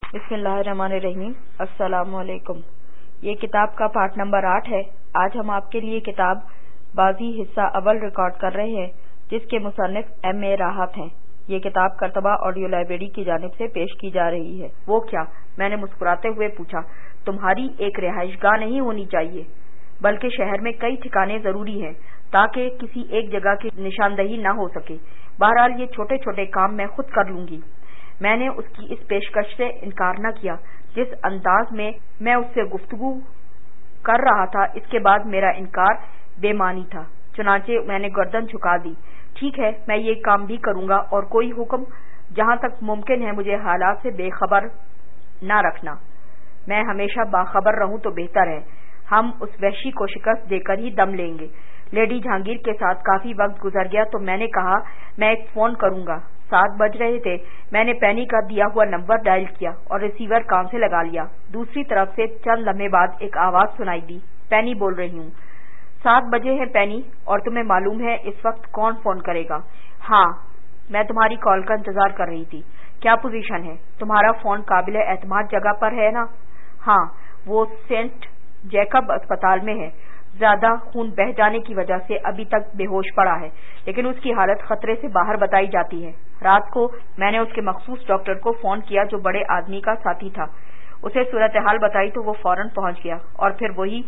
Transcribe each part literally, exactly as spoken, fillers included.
بسم اللہ الرحمن الرحیم۔ السلام علیکم۔ یہ کتاب کا پارٹ نمبر آٹھ ہے۔ آج ہم آپ کے لیے کتاب بازی حصہ اول ریکارڈ کر رہے ہیں، جس کے مصنف ایم اے راحت ہیں۔ یہ کتاب کرتبہ آڈیو لائبریری کی جانب سے پیش کی جا رہی ہے۔ وہ کیا؟ میں نے مسکراتے ہوئے پوچھا۔ تمہاری ایک رہائش گاہ نہیں ہونی چاہیے، بلکہ شہر میں کئی ٹھکانے ضروری ہیں تاکہ کسی ایک جگہ کی نشاندہی نہ ہو سکے۔ بہرحال یہ چھوٹے چھوٹے کام میں خود کر لوں گی۔ میں نے اس کی اس پیشکش سے انکار نہ کیا۔ جس انداز میں میں اس سے گفتگو کر رہا تھا، اس کے بعد میرا انکار بے معنی تھا، چنانچہ میں نے گردن جھکا دی۔ ٹھیک ہے، میں یہ کام بھی کروں گا، اور کوئی حکم جہاں تک ممکن ہے مجھے حالات سے بے خبر نہ رکھنا۔ میں ہمیشہ باخبر رہوں تو بہتر ہے۔ ہم اس وحشی کو شکست دے کر ہی دم لیں گے۔ لیڈی جہانگیر کے ساتھ کافی وقت گزر گیا تو میں نے کہا میں ایک فون کروں گا۔ سات بج رہے تھے۔ میں نے پینی کا دیا ہوا نمبر ڈائل کیا اور ریسیور کان سے لگا لیا۔ دوسری طرف سے چند لمحے بعد ایک آواز سنائی دی۔ پینی بول رہی ہوں۔ سات بجے ہیں پینی، اور تمہیں معلوم ہے اس وقت کون فون کرے گا؟ ہاں، میں تمہاری کال کا انتظار کر رہی تھی۔ کیا پوزیشن ہے؟ تمہارا فون قابل اعتماد جگہ پر ہے نا؟ ہاں، وہ سینٹ جیکب اسپتال میں ہے۔ زیادہ خون بہہ جانے کی وجہ سے ابھی تک بے ہوش پڑا ہے، لیکن اس کی حالت خطرے سے باہر بتائی جاتی ہے۔ رات کو میں نے اس کے مخصوص ڈاکٹر کو فون کیا جو بڑے آدمی کا ساتھی تھا۔ اسے صورتحال بتائی تو وہ فوراً پہنچ گیا، اور پھر وہی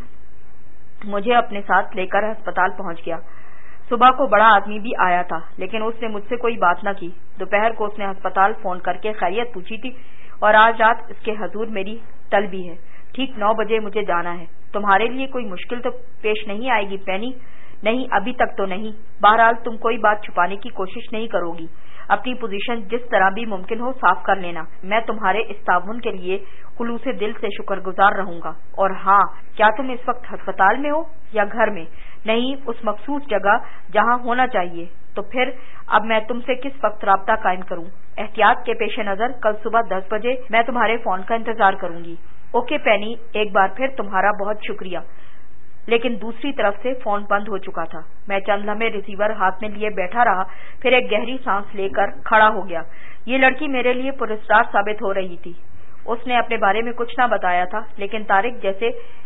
مجھے اپنے ساتھ لے کر ہسپتال پہنچ گیا۔ صبح کو بڑا آدمی بھی آیا تھا، لیکن اس نے مجھ سے کوئی بات نہ کی۔ دوپہر کو اس نے ہسپتال فون کر کے خیریت پوچھی تھی، اور آج رات اس کے حضور میری طلبی ہے۔ ٹھیک نو بجے مجھے جانا ہے۔ تمہارے لیے کوئی مشکل تو پیش نہیں آئے گی پینی؟ نہیں، ابھی تک تو نہیں۔ بہرحال تم کوئی بات چھپانے کی کوشش نہیں کرو گی۔ اپنی پوزیشن جس طرح بھی ممکن ہو صاف کر لینا۔ میں تمہارے اس تعاون کے لیے خلوص دل سے شکر گزار رہوں گا۔ اور ہاں، کیا تم اس وقت ہسپتال میں ہو یا گھر میں؟ نہیں، اس مخصوص جگہ جہاں ہونا چاہیے۔ تو پھر اب میں تم سے کس وقت رابطہ قائم کروں؟ احتیاط کے پیش نظر کل صبح دس بجے میں تمہارے فون کا انتظار کروں گی۔ اوکے پینی، ایک بار پھر تمہارا بہت شکریہ۔ لیکن دوسری طرف سے فون بند ہو چکا تھا۔ میں چند لمحے ریسیور ہاتھ میں لیے بیٹھا رہا، پھر ایک گہری سانس لے کر کھڑا ہو گیا۔ یہ لڑکی میرے لیے پراسرار ثابت ہو رہی تھی۔ اس نے اپنے بارے میں کچھ نہ بتایا تھا، لیکن طارق جیسے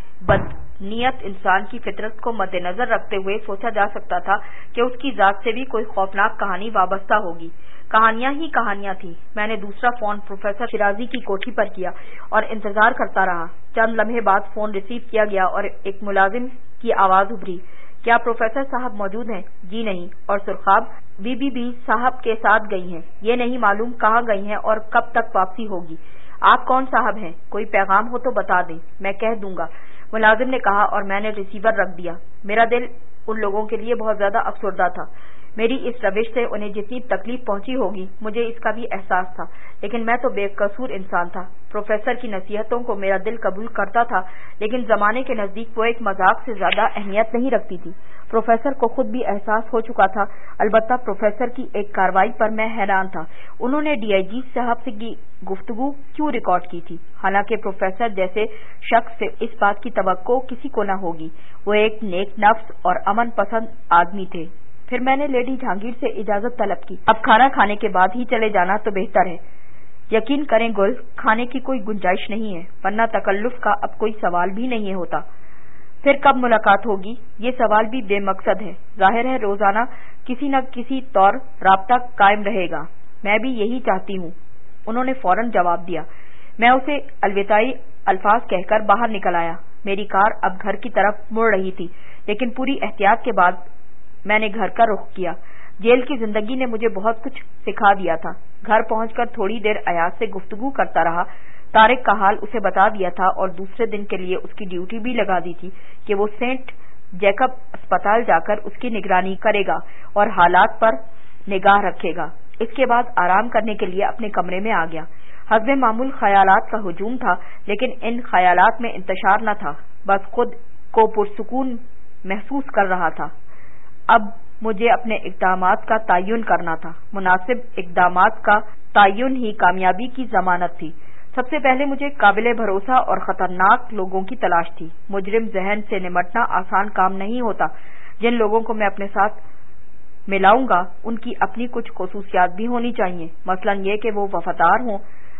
بدنیت انسان کی فطرت کو مد نظر رکھتے ہوئے سوچا جا سکتا تھا کہ اس کی ذات سے بھی کوئی خوفناک کہانی وابستہ ہوگی۔ کہانیاں ہی کہانیاں تھیں۔ میں نے دوسرا فون پروفیسر شیرازی کی کوٹھی پر کیا اور انتظار کرتا رہا۔ چند لمحے بعد فون ریسیو کیا گیا اور ایک ملازم کی آواز ابھری۔ کیا پروفیسر صاحب موجود ہیں؟ جی نہیں۔ اور سرخاب بی بی بی صاحب کے ساتھ گئی ہیں۔ یہ نہیں معلوم کہاں گئی ہیں اور کب تک واپسی ہوگی۔ آپ کون صاحب ہیں؟ کوئی پیغام ہو تو بتا دیں، میں کہہ دوں گا، ملازم نے کہا، اور میں نے ریسیور رکھ دیا۔ میرا دل ان لوگوں کے لیے بہت زیادہ افسردہ تھا۔ میری اس روش سے انہیں جتنی تکلیف پہنچی ہوگی مجھے اس کا بھی احساس تھا، لیکن میں تو بے قصور انسان تھا۔ پروفیسر کی نصیحتوں کو میرا دل قبول کرتا تھا، لیکن زمانے کے نزدیک وہ ایک مذاق سے زیادہ اہمیت نہیں رکھتی تھی۔ پروفیسر کو خود بھی احساس ہو چکا تھا۔ البتہ پروفیسر کی ایک کارروائی پر میں حیران تھا۔ انہوں نے ڈی آئی جی صاحب سے کی گفتگو کیوں ریکارڈ کی تھی؟ حالانکہ پروفیسر جیسے شخص سے اس بات کی توقع کسی کو نہ ہوگی۔ وہ ایک نیک نفس اور امن پسند آدمی تھے۔ پھر میں نے لیڈی جہانگیر سے اجازت طلب کی۔ اب کھانا کھانے کے بعد ہی چلے جانا تو بہتر ہے۔ یقین کریں گل، کھانے کی کوئی گنجائش نہیں ہے، ورنہ تکلف کا اب کوئی سوال بھی نہیں ہوتا۔ پھر کب ملاقات ہوگی؟ یہ سوال بھی بے مقصد ہے۔ ظاہر ہے روزانہ کسی نہ کسی طور رابطہ قائم رہے گا۔ میں بھی یہی چاہتی ہوں، انہوں نے فوراً جواب دیا۔ میں اسے الوداعی الفاظ کہہ کر باہر نکل آیا۔ میری کار اب گھر کی طرف مڑ رہی تھی، لیکن پوری احتیاط کے بعد میں نے گھر کا رخ کیا۔ جیل کی زندگی نے مجھے بہت کچھ سکھا دیا تھا۔ گھر پہنچ کر تھوڑی دیر ایاز سے گفتگو کرتا رہا۔ طارق کا حال اسے بتا دیا تھا اور دوسرے دن کے لیے اس کی ڈیوٹی بھی لگا دی تھی کہ وہ سینٹ جیکب اسپتال جا کر اس کی نگرانی کرے گا اور حالات پر نگاہ رکھے گا۔ اس کے بعد آرام کرنے کے لیے اپنے کمرے میں آ گیا۔ حسب معمول خیالات کا ہجوم تھا، لیکن ان خیالات میں انتشار نہ تھا، بس خود کو پرسکون محسوس کر رہا تھا۔ اب مجھے اپنے اقدامات کا تعین کرنا تھا۔ مناسب اقدامات کا تعین ہی کامیابی کی ضمانت تھی۔ سب سے پہلے مجھے قابل بھروسہ اور خطرناک لوگوں کی تلاش تھی۔ مجرم ذہن سے نمٹنا آسان کام نہیں ہوتا۔ جن لوگوں کو میں اپنے ساتھ ملاؤں گا ان کی اپنی کچھ خصوصیات بھی ہونی چاہیے، مثلا یہ کہ وہ وفادار ہوں،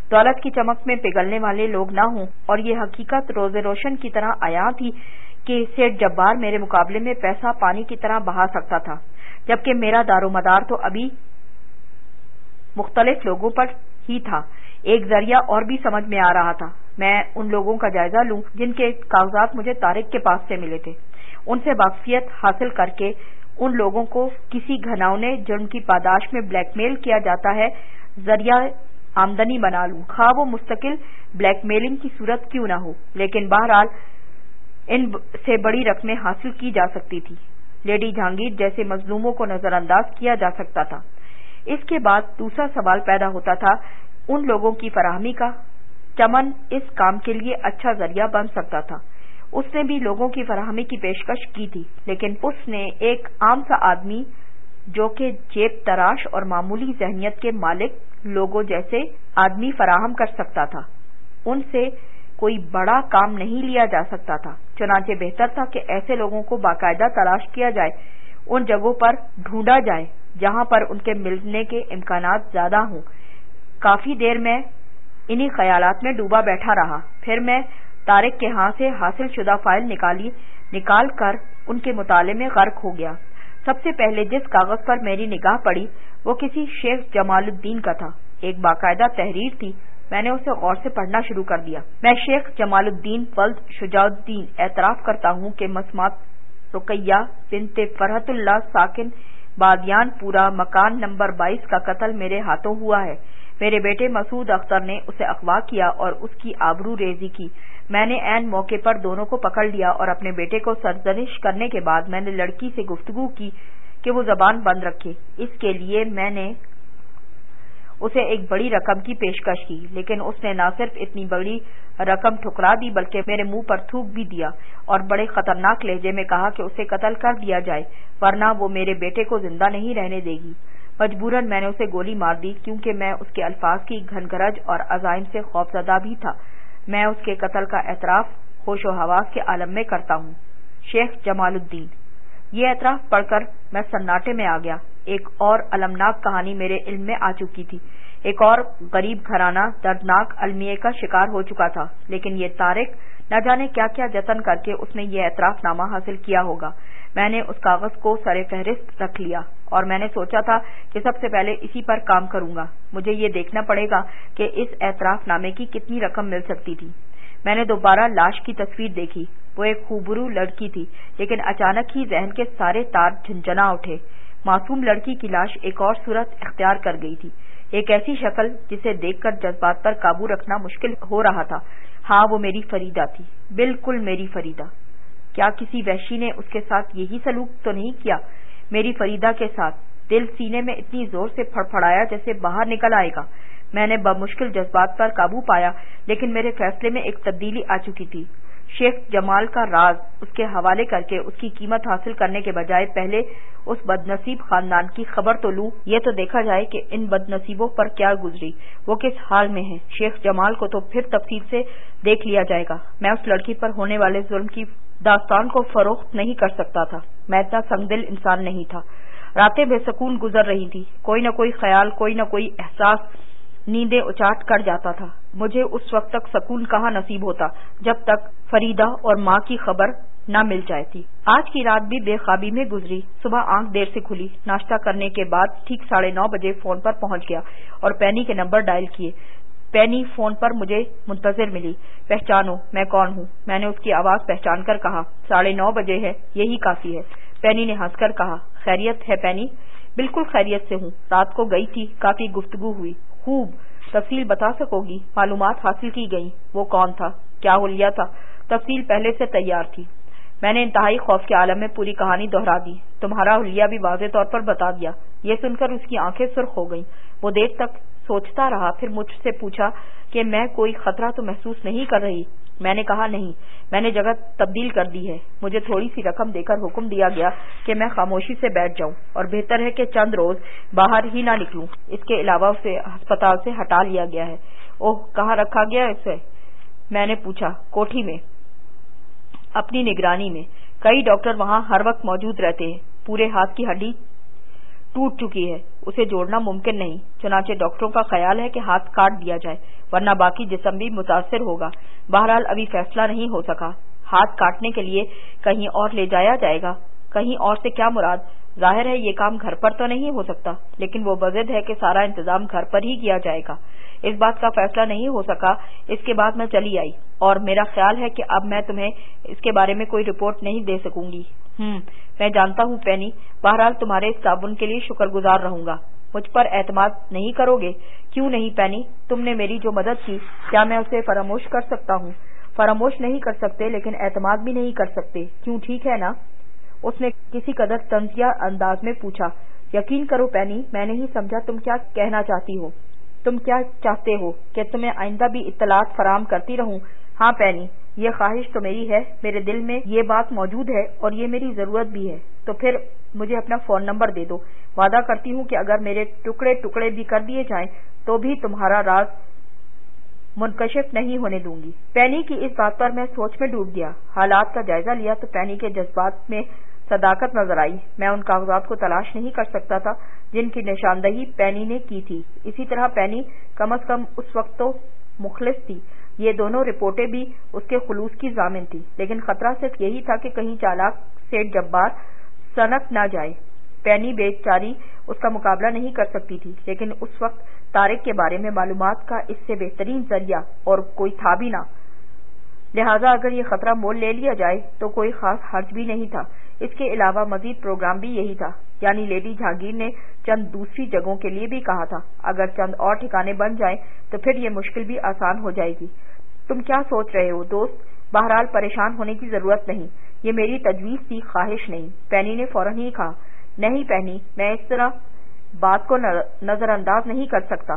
دولت کی چمک میں پگھلنے والے لوگ نہ ہوں، اور یہ حقیقت روز روشن کی طرح عیاں تھی کہ سیٹھ جبار میرے مقابلے میں پیسہ پانی کی طرح بہا سکتا تھا، جبکہ میرا دار و مدار تو ابھی مختلف لوگوں پر ہی تھا۔ ایک ذریعہ اور بھی سمجھ میں آ رہا تھا، میں ان لوگوں کا جائزہ لوں جن کے کاغذات مجھے طارق کے پاس سے ملے تھے، ان سے واقفیت حاصل کر کے ان لوگوں کو کسی گھناؤنے جرم کی پاداش میں بلیک میل کیا جاتا ہے ذریعہ آمدنی بنا لوں، خواہ وہ مستقل بلیک میلنگ کی صورت کیوں نہ ہو، لیکن بہرحال ان سے بڑی رقمیں حاصل کی جا سکتی تھی۔ لیڈی جہانگیر جیسے مظلوموں کو نظر انداز کیا جا سکتا تھا۔ اس کے بعد دوسرا سوال پیدا ہوتا تھا، ان لوگوں کی فراہمی کا۔ چمن اس کام کے لیے اچھا ذریعہ بن سکتا تھا۔ اس نے بھی لوگوں کی فراہمی کی پیشکش کی تھی، لیکن اس نے ایک عام سا آدمی جو کہ جیب تراش اور معمولی ذہنیت کے مالک لوگوں جیسے آدمی فراہم کر سکتا تھا، ان سے کوئی بڑا کام نہیں لیا جا سکتا تھا۔ چنانچہ بہتر تھا کہ ایسے لوگوں کو باقاعدہ تلاش کیا جائے، ان جگہوں پر ڈھونڈا جائے جہاں پر ان کے ملنے کے امکانات زیادہ ہوں۔ کافی دیر میں انہی خیالات میں ڈوبا بیٹھا رہا، پھر میں طارق کے ہاں سے حاصل شدہ فائل نکالی نکال کر ان کے مطالعے میں غرق ہو گیا۔ سب سے پہلے جس کاغذ پر میری نگاہ پڑی وہ کسی شیخ جمال الدین کا تھا، ایک باقاعدہ تحریر تھی۔ میں نے اسے غور سے پڑھنا شروع کر دیا۔ میں شیخ جمال الدین ولد شجاع الدین اعتراف کرتا ہوں کہ مسمات رقیہ بنت فرحت اللہ ساکن بادیان پورا مکان نمبر بائیس کا قتل میرے ہاتھوں ہوا ہے۔ میرے بیٹے مسعود اختر نے اسے اغوا کیا اور اس کی آبرو ریزی کی۔ میں نے عین موقع پر دونوں کو پکڑ لیا اور اپنے بیٹے کو سرزنش کرنے کے بعد میں نے لڑکی سے گفتگو کی کہ وہ زبان بند رکھے۔ اس کے لیے میں نے اسے ایک بڑی رقم کی پیشکش کی، لیکن اس نے نہ صرف اتنی بڑی رقم ٹھکرا دی بلکہ میرے منہ پر تھوک بھی دیا اور بڑے خطرناک لہجے میں کہا کہ اسے قتل کر دیا جائے ورنہ وہ میرے بیٹے کو زندہ نہیں رہنے دے گی۔ مجبوراً میں نے اسے گولی مار دی کیونکہ میں اس کے الفاظ کی گھن گرج اور عزائم سے خوفزدہ بھی تھا۔ میں اس کے قتل کا اعتراف ہوش و حواس کے عالم میں کرتا ہوں۔ شیخ جمال الدین۔ یہ اعتراف پڑھ کر میں سناٹے میں آ گیا۔ ایک اور المناک کہانی میرے علم میں آ چکی تھی۔ ایک اور غریب گھرانہ دردناک المیے کا شکار ہو چکا تھا، لیکن یہ طارق نہ جانے کیا کیا جتن کر کے اس نے یہ اعتراف نامہ حاصل کیا ہوگا۔ میں نے اس کاغذ کو سر فہرست رکھ لیا اور میں نے سوچا تھا کہ سب سے پہلے اسی پر کام کروں گا۔ مجھے یہ دیکھنا پڑے گا کہ اس اعتراف نامے کی کتنی رقم مل سکتی تھی۔ میں نے دوبارہ لاش کی تصویر دیکھی۔ وہ ایک خوبرو لڑکی تھی، لیکن اچانک ہی ذہن کے سارے تار جھنجھنا اٹھے۔ معصوم لڑکی کی لاش ایک اور صورت اختیار کر گئی تھی، ایک ایسی شکل جسے دیکھ کر جذبات پر قابو رکھنا مشکل ہو رہا تھا۔ ہاں، وہ میری فریدہ تھی، بالکل میری فریدہ۔ کیا کسی وحشی نے اس کے ساتھ یہی سلوک تو نہیں کیا؟ میری فریدہ کے ساتھ دل سینے میں اتنی زور سے پھڑپھڑایا جیسے باہر نکل آئے گا۔ میں نے بمشکل جذبات پر قابو پایا، لیکن میرے فیصلے میں ایک تبدیلی آ چکی تھی۔ شیخ جمال کا راز اس کے حوالے کر کے اس کی قیمت حاصل کرنے کے بجائے پہلے اس بدنصیب خاندان کی خبر تو لوں، یہ تو دیکھا جائے کہ ان بدنصیبوں پر کیا گزری، وہ کس حال میں ہیں۔ شیخ جمال کو تو پھر تفصیل سے دیکھ لیا جائے گا۔ میں اس لڑکی پر ہونے والے ظلم کی داستان کو فروخت نہیں کر سکتا تھا۔ میں اتنا سنگ دل انسان نہیں تھا۔ راتیں بے سکون گزر رہی تھی، کوئی نہ کوئی خیال، کوئی نہ کوئی احساس نیندیں اچاٹ کر جاتا تھا۔ مجھے اس وقت تک سکون کہاں نصیب ہوتا جب تک فریدہ اور ماں کی خبر نہ مل جائے تھی۔ آج کی رات بھی بے خوابی میں گزری۔ صبح آنکھ دیر سے کھلی، ناشتہ کرنے کے بعد ٹھیک ساڑھے نو بجے فون پر پہنچ گیا اور پینی کے نمبر ڈائل کیے۔ پینی فون پر مجھے منتظر ملی۔ پہچانو میں کون ہوں، میں نے اس کی آواز پہچان کر کہا۔ ساڑھے نو بجے ہے، یہی کافی ہے۔ پینی نے ہنس کر کہا، خیریت ہے پینی؟ بالکل خیریت سے ہوں، رات کو گئی تھی، کافی گفتگو ہوئی۔ خوب، تفصیل بتا سکو گی؟ معلومات حاصل کی گئیں۔ وہ کون تھا؟ کیا حلیہ تھا؟ تفصیل پہلے سے تیار تھی۔ میں نے انتہائی خوف کے عالم میں پوری کہانی دہرا دی۔ تمہارا حلیہ بھی واضح طور پر بتا دیا۔ یہ سن کر اس کی آنکھیں سرخ ہو گئیں۔ وہ دیر تک سوچتا رہا، پھر مجھ سے پوچھا کہ میں کوئی خطرہ تو محسوس نہیں کر رہی؟ میں نے کہا نہیں، میں نے جگہ تبدیل کر دی ہے۔ مجھے تھوڑی سی رقم دے کر حکم دیا گیا کہ میں خاموشی سے بیٹھ جاؤں اور بہتر ہے کہ چند روز باہر ہی نہ نکلوں۔ اس کے علاوہ اسے ہسپتال سے ہٹا لیا گیا ہے۔ اوہ، کہاں رکھا گیا اسے؟ میں نے پوچھا۔ کوٹھی میں، اپنی نگرانی میں۔ کئی ڈاکٹر وہاں ہر وقت موجود رہتے ہیں۔ پورے ہاتھ کی ہڈی ٹوٹ چکی ہے، اسے جوڑنا ممکن نہیں، چنانچہ ڈاکٹروں کا خیال ہے کہ ہاتھ کاٹ دیا جائے ورنہ باقی جسم بھی متاثر ہوگا۔ بہرحال ابھی فیصلہ نہیں ہو سکا۔ ہاتھ کاٹنے کے لیے کہیں اور لے جایا جائے گا۔ کہیں اور سے کیا مراد؟ ظاہر ہے یہ کام گھر پر تو نہیں ہو سکتا، لیکن وہ بضد ہے کہ سارا انتظام گھر پر ہی کیا جائے گا۔ اس بات کا فیصلہ نہیں ہو سکا۔ اس کے بعد میں چلی آئی اور میرا خیال ہے کہ اب میں تمہیں اس کے بارے میں کوئی رپورٹ نہیں دے سکوں گی۔ ہم میں جانتا ہوں پینی، بہرحال تمہارے اس تعاون کے لیے شکر گزار رہوں گا۔ مجھ پر اعتماد نہیں کرو گے؟ کیوں نہیں پینی، تم نے میری جو مدد کی کیا میں اسے فراموش کر سکتا ہوں؟ فراموش نہیں کر سکتے، لیکن اعتماد بھی نہیں کر سکتے، کیوں ٹھیک ہے نا؟ اس نے کسی قدر طنزیہ انداز میں پوچھا۔ یقین کرو پینی، میں نہیں سمجھا تم کیا کہنا چاہتی ہو۔ تم کیا چاہتے ہو کہ تمہیں آئندہ بھی اطلاعات فراہم کرتی رہوں؟ ہاں پینی، یہ خواہش تو میری ہے، میرے دل میں یہ بات موجود ہے اور یہ میری ضرورت بھی ہے۔ تو پھر مجھے اپنا فون نمبر دے دو۔ وعدہ کرتی ہوں کہ اگر میرے ٹکڑے ٹکڑے بھی کر دیے جائیں تو بھی تمہارا راز منکشف نہیں ہونے دوں گی۔ پینی کی اس بات پر میں سوچ میں ڈوب گیا۔ حالات کا جائزہ لیا تو پینی کے جذبات میں صداقت نظر آئی۔ میں ان کاغذات کو تلاش نہیں کر سکتا تھا جن کی نشاندہی پینی نے کی تھی۔ اسی طرح پینی کم از کم اس وقت تو مخلص تھی۔ یہ دونوں رپورٹیں بھی اس کے خلوص کی ضامن تھی، لیکن خطرہ صرف یہی تھا کہ کہیں چالاک سیٹ جبار سنک نہ جائے۔ پینی بیچاری اس کا مقابلہ نہیں کر سکتی تھی، لیکن اس وقت طارق کے بارے میں معلومات کا اس سے بہترین ذریعہ اور کوئی تھا بھی نہ، لہٰذا اگر یہ خطرہ مول لے لیا جائے تو کوئی خاص حرج بھی نہیں تھا۔ اس کے علاوہ مزید پروگرام بھی یہی تھا، یعنی لیڈی جہانگیر نے چند دوسری جگہوں کے لیے بھی کہا تھا۔ اگر چند اور ٹھکانے بن جائیں تو پھر یہ مشکل بھی آسان ہو جائے گی۔ تم کیا سوچ رہے ہو دوست؟ بہرحال پریشان ہونے کی ضرورت نہیں، یہ میری تجویز تھی، خواہش نہیں۔ پینی نے فوراً ہی کہا۔ نہیں پینی، میں اس طرح بات کو نظر انداز نہیں کر سکتا۔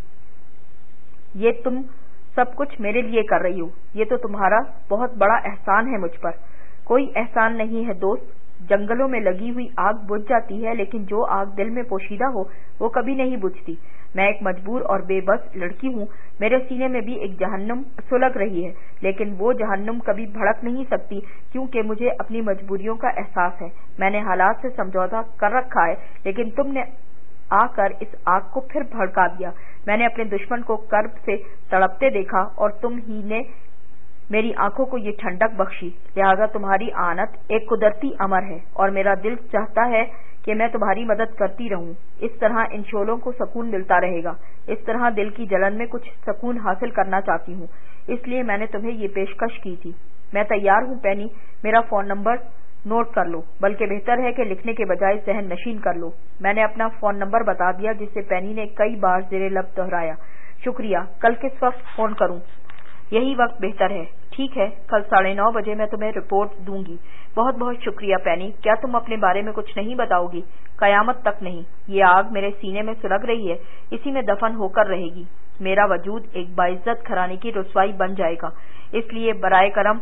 یہ تم سب کچھ میرے لیے کر رہی ہو، یہ تو تمہارا بہت بڑا احسان ہے مجھ پر۔ کوئی احسان نہیں ہے دوست، جنگلوں میں لگی ہوئی آگ بجھ جاتی ہے، لیکن جو آگ دل میں پوشیدہ ہو وہ کبھی نہیں بجھتی۔ میں ایک مجبور اور بے بس لڑکی ہوں، میرے سینے میں بھی ایک جہنم سلگ رہی ہے، لیکن وہ جہنم کبھی بھڑک نہیں سکتی کیونکہ مجھے اپنی مجبوریوں کا احساس ہے۔ میں نے حالات سے سمجھوتا کر رکھا ہے، لیکن تم نے آ کر اس آگ کو پھر بھڑکا دیا۔ میں نے اپنے دشمن کو کرب سے تڑپتے دیکھا اور تم ہی نے میری آنکھوں کو یہ ٹھنڈک بخشی، لہذا تمہاری آنت ایک قدرتی امر ہے اور میرا دل چاہتا ہے کہ میں تمہاری مدد کرتی رہوں۔ اس طرح ان شعلوں کو سکون ملتا رہے گا، اس طرح دل کی جلن میں کچھ سکون حاصل کرنا چاہتی ہوں، اس لیے میں نے تمہیں یہ پیشکش کی تھی۔ میں تیار ہوں پینی، میرا فون نمبر نوٹ کر لو، بلکہ بہتر ہے کہ لکھنے کے بجائے ذہن نشین کر لو۔ میں نے اپنا فون نمبر بتا دیا، جسے پینی نے کئی بار زیر لب دہرایا۔ شکریہ، کل کس وقت فون کروں؟ یہی وقت بہتر ہے۔ ٹھیک ہے، کل ساڑھے نو بجے میں تمہیں رپورٹ دوں گی۔ بہت بہت شکریہ پینی۔ کیا تم اپنے بارے میں کچھ نہیں بتاؤ گی؟ قیامت تک نہیں۔ یہ آگ میرے سینے میں سلگ رہی ہے، اسی میں دفن ہو کر رہے گی۔ میرا وجود ایک باعزت گھرانے کی رسوائی بن جائے گا، اس لیے برائے کرم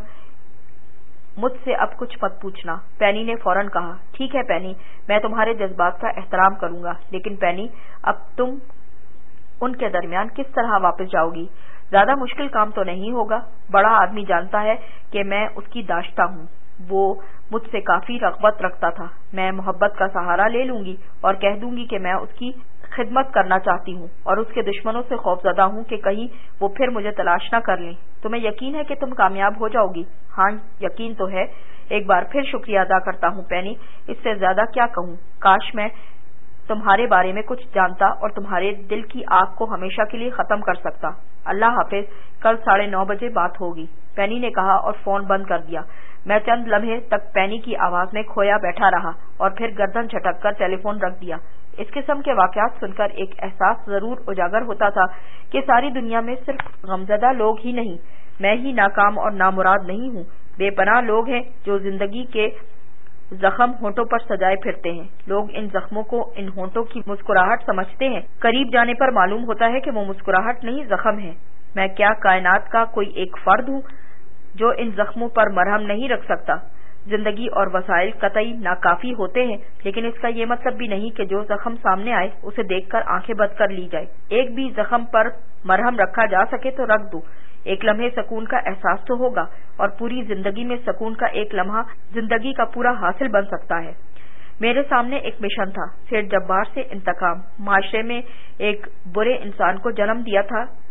مجھ سے اب کچھ مت پوچھنا۔ پینی نے فوراً کہا۔ ٹھیک ہے پینی، میں تمہارے جذبات کا احترام کروں گا، لیکن پینی اب تم ان کے درمیان کس طرح واپس جاؤ گی؟ زیادہ مشکل کام تو نہیں ہوگا۔ بڑا آدمی جانتا ہے کہ میں اس کی داشتہ ہوں، وہ مجھ سے کافی رغبت رکھتا تھا۔ میں محبت کا سہارا لے لوں گی اور کہہ دوں گی کہ میں اس کی خدمت کرنا چاہتی ہوں اور اس کے دشمنوں سے خوفزدہ ہوں کہ کہیں وہ پھر مجھے تلاش نہ کر لیں۔ تمہیں یقین ہے کہ تم کامیاب ہو جاؤ گی؟ ہاں یقین تو ہے۔ ایک بار پھر شکریہ ادا کرتا ہوں پینی، اس سے زیادہ کیا کہوں۔ کاش میں تمہارے بارے میں کچھ جانتا اور تمہارے دل کی آگ کو ہمیشہ کے لیے ختم کر سکتا۔ اللہ حافظ، کل ساڑھے نو بجے بات ہوگی، پینی نے کہا اور فون بند کر دیا۔ میں چند لمحے تک پینی کی آواز میں کھویا بیٹھا رہا اور پھر گردن جھٹک کر ٹیلی فون رکھ دیا۔ اس قسم کے واقعات سن کر ایک احساس ضرور اجاگر ہوتا تھا کہ ساری دنیا میں صرف غمزدہ لوگ ہی نہیں، میں ہی ناکام اور نامراد نہیں ہوں۔ بے پناہ لوگ ہیں جو زندگی کے زخم ہونٹوں پر سجائے پھرتے ہیں۔ لوگ ان زخموں کو ان ہونٹوں کی مسکراہٹ سمجھتے ہیں، قریب جانے پر معلوم ہوتا ہے کہ وہ مسکراہٹ نہیں زخم ہے۔ میں کیا کائنات کا کوئی ایک فرد ہوں جو ان زخموں پر مرہم نہیں رکھ سکتا؟ زندگی اور وسائل قطعی ناکافی ہوتے ہیں، لیکن اس کا یہ مطلب بھی نہیں کہ جو زخم سامنے آئے اسے دیکھ کر آنکھیں بند کر لی جائے۔ ایک بھی زخم پر مرہم رکھا جا سکے تو رکھ دو، ایک لمحے سکون کا احساس تو ہوگا، اور پوری زندگی میں سکون کا ایک لمحہ زندگی کا پورا حاصل بن سکتا ہے۔ میرے سامنے ایک مشن تھا، سیٹھ جبار سے انتقام۔ معاشرے میں ایک برے انسان کو جنم دیا تھا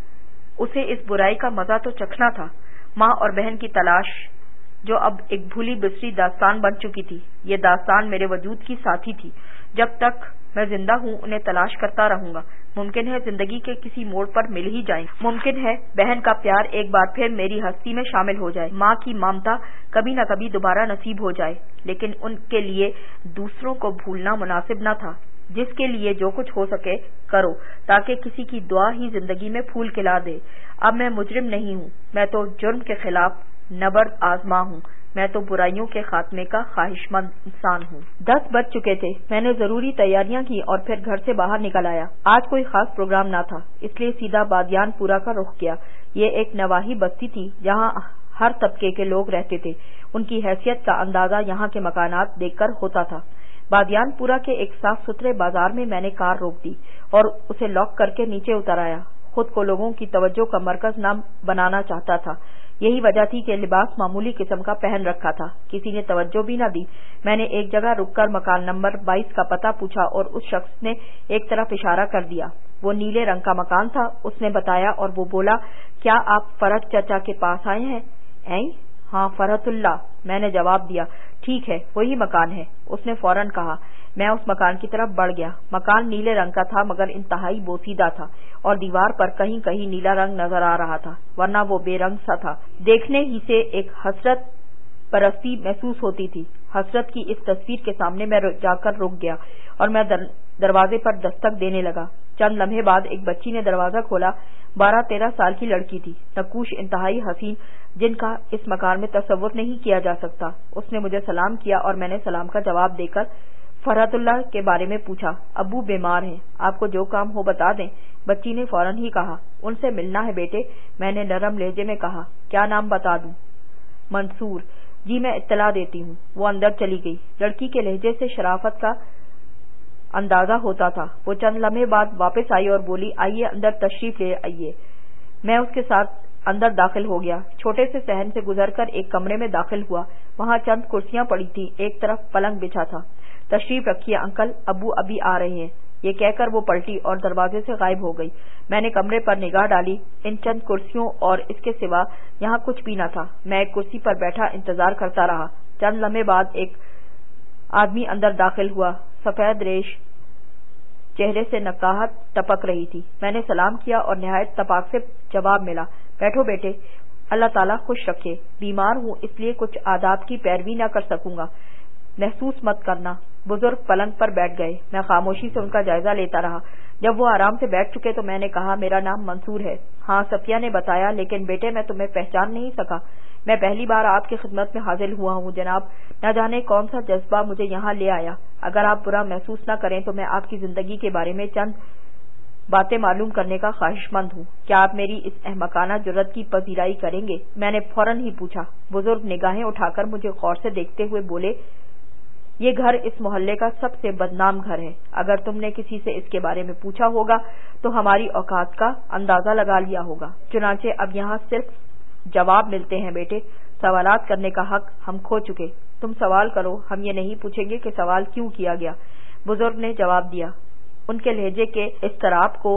اسے اس برائی کا مزہ تو چکھنا تھا۔ ماں اور بہن کی تلاش جو اب ایک بھولی بسری داستان بن چکی تھی، یہ داستان میرے وجود کی ساتھی تھی۔ جب تک میں زندہ ہوں انہیں تلاش کرتا رہوں گا۔ ممکن ہے زندگی کے کسی موڑ پر مل ہی جائیں۔ ممکن ہے بہن کا پیار ایک بار پھر میری ہستی میں شامل ہو جائے، ماں کی ممتا کبھی نہ کبھی دوبارہ نصیب ہو جائے۔ لیکن ان کے لیے دوسروں کو بھولنا مناسب نہ تھا۔ جس کے لیے جو کچھ ہو سکے کرو، تاکہ کسی کی دعا ہی زندگی میں پھول کھلا دے۔ اب میں مجرم نہیں ہوں، میں تو جرم کے خلاف نبرد آزما ہوں، میں تو برائیوں کے خاتمے کا خواہش مند انسان ہوں۔ دس بج چکے تھے۔ میں نے ضروری تیاریاں کی اور پھر گھر سے باہر نکل آیا۔ آج کوئی خاص پروگرام نہ تھا، اس لیے سیدھا بادیان پورہ کا رخ کیا۔ یہ ایک نواحی بستی تھی جہاں ہر طبقے کے لوگ رہتے تھے۔ ان کی حیثیت کا اندازہ یہاں کے مکانات دیکھ کر ہوتا تھا۔ بادیان پورہ کے ایک صاف ستھرے بازار میں میں نے کار روک دی اور اسے لاک کر کے نیچے اتر آیا۔ خود کو لوگوں کی توجہ کا مرکز نہ بنانا چاہتا تھا۔ یہی وجہ تھی کہ لباس معمولی قسم کا پہن رکھا تھا، کسی نے توجہ بھی نہ دی۔ میں نے ایک جگہ رک کر مکان نمبر بائیس کا پتہ پوچھا اور اس شخص نے ایک طرف اشارہ کر دیا۔ وہ نیلے رنگ کا مکان تھا، اس نے بتایا اور وہ بولا، کیا آپ فرحت چچا کے پاس آئے ہیں؟ این ہاں فرحت اللہ، میں نے جواب دیا۔ ٹھیک ہے، وہی مکان ہے، اس نے فوراً کہا۔ میں اس مکان کی طرف بڑھ گیا۔ مکان نیلے رنگ کا تھا مگر انتہائی بوسیدہ تھا اور دیوار پر کہیں کہیں نیلا رنگ نظر آ رہا تھا، ورنہ وہ بے رنگ سا تھا۔ دیکھنے ہی سے ایک حسرت پرستی محسوس ہوتی تھی۔ حسرت کی اس تصویر کے سامنے میں جا کر رک گیا اور میں در دروازے پر دستک دینے لگا۔ چند لمحے بعد ایک بچی نے دروازہ کھولا۔ بارہ تیرہ سال کی لڑکی تھی، نقوش انتہائی حسین، جن کا اس مکان میں تصور نہیں کیا جا سکتا۔ اس نے مجھے سلام کیا اور میں نے سلام کا جواب دے کر فرحت اللہ کے بارے میں پوچھا۔ ابو بیمار ہیں، آپ کو جو کام ہو بتا دیں۔ بچی نے فوراً ہی کہا، ان سے ملنا ہے بیٹے۔ میں نے نرم لہجے میں کہا، کیا نام بتا دوں؟ منصور۔ جی میں اطلاع دیتی ہوں۔ وہ اندر چلی گئی۔ لڑکی کے لہجے سے شرافت کا اندازہ ہوتا تھا۔ وہ چند لمحے بعد واپس آئی اور بولی، آئیے اندر تشریف لے آئیے۔ میں اس کے ساتھ اندر داخل ہو گیا۔ چھوٹے سے صحن سے گزر کر ایک کمرے میں داخل ہوا۔ وہاں چند کرسیاں پڑی تھیں، ایک طرف پلنگ بچھا تھا۔ تشریف رکھیے انکل، ابو ابھی آ رہے ہیں، یہ کہہ کر وہ پلٹی اور دروازے سے غائب ہو گئی۔ میں نے کمرے پر نگاہ ڈالی۔ ان چند کرسیوں اور اس کے سوا یہاں کچھ بھی نہ تھا۔ میں ایک کرسی پر بیٹھا انتظار کرتا رہا۔ چند لمحے بعد ایک آدمی اندر داخل ہوا۔ سفید ریش چہرے سے نقاہت ٹپک رہی تھی۔ میں نے سلام کیا اور نہایت تپاک سے جواب ملا، بیٹھو بیٹے، اللہ تعالیٰ خوش رکھے۔ بیمار ہوں اس لیے کچھ آداب کی پیروی نہ کر سکوں گا، محسوس مت کرنا۔ بزرگ پلنگ پر بیٹھ گئے۔ میں خاموشی سے ان کا جائزہ لیتا رہا۔ جب وہ آرام سے بیٹھ چکے تو میں نے کہا، میرا نام منصور ہے۔ ہاں صفیہ نے بتایا، لیکن بیٹے میں تمہیں پہچان نہیں سکا۔ میں پہلی بار آپ کی خدمت میں حاضر ہوا ہوں جناب، نہ جانے کون سا جذبہ مجھے یہاں لے آیا۔ اگر آپ برا محسوس نہ کریں تو میں آپ کی زندگی کے بارے میں چند باتیں معلوم کرنے کا خواہش مند ہوں۔ کیا آپ میری اس احمقانہ جرات کی پذیرائی کریں گے؟ میں نے فوراً ہی پوچھا۔ بزرگ نگاہیں اٹھا کر مجھے غور سے دیکھتے ہوئے بولے، یہ گھر اس محلے کا سب سے بدنام گھر ہے۔ اگر تم نے کسی سے اس کے بارے میں پوچھا ہوگا تو ہماری اوقات کا اندازہ لگا لیا ہوگا۔ چنانچہ اب یہاں صرف جواب ملتے ہیں بیٹے، سوالات کرنے کا حق ہم کھو چکے۔ تم سوال کرو، ہم یہ نہیں پوچھیں گے کہ سوال کیوں کیا گیا۔ بزرگ نے جواب دیا۔ ان کے لہجے کے اضطراب کو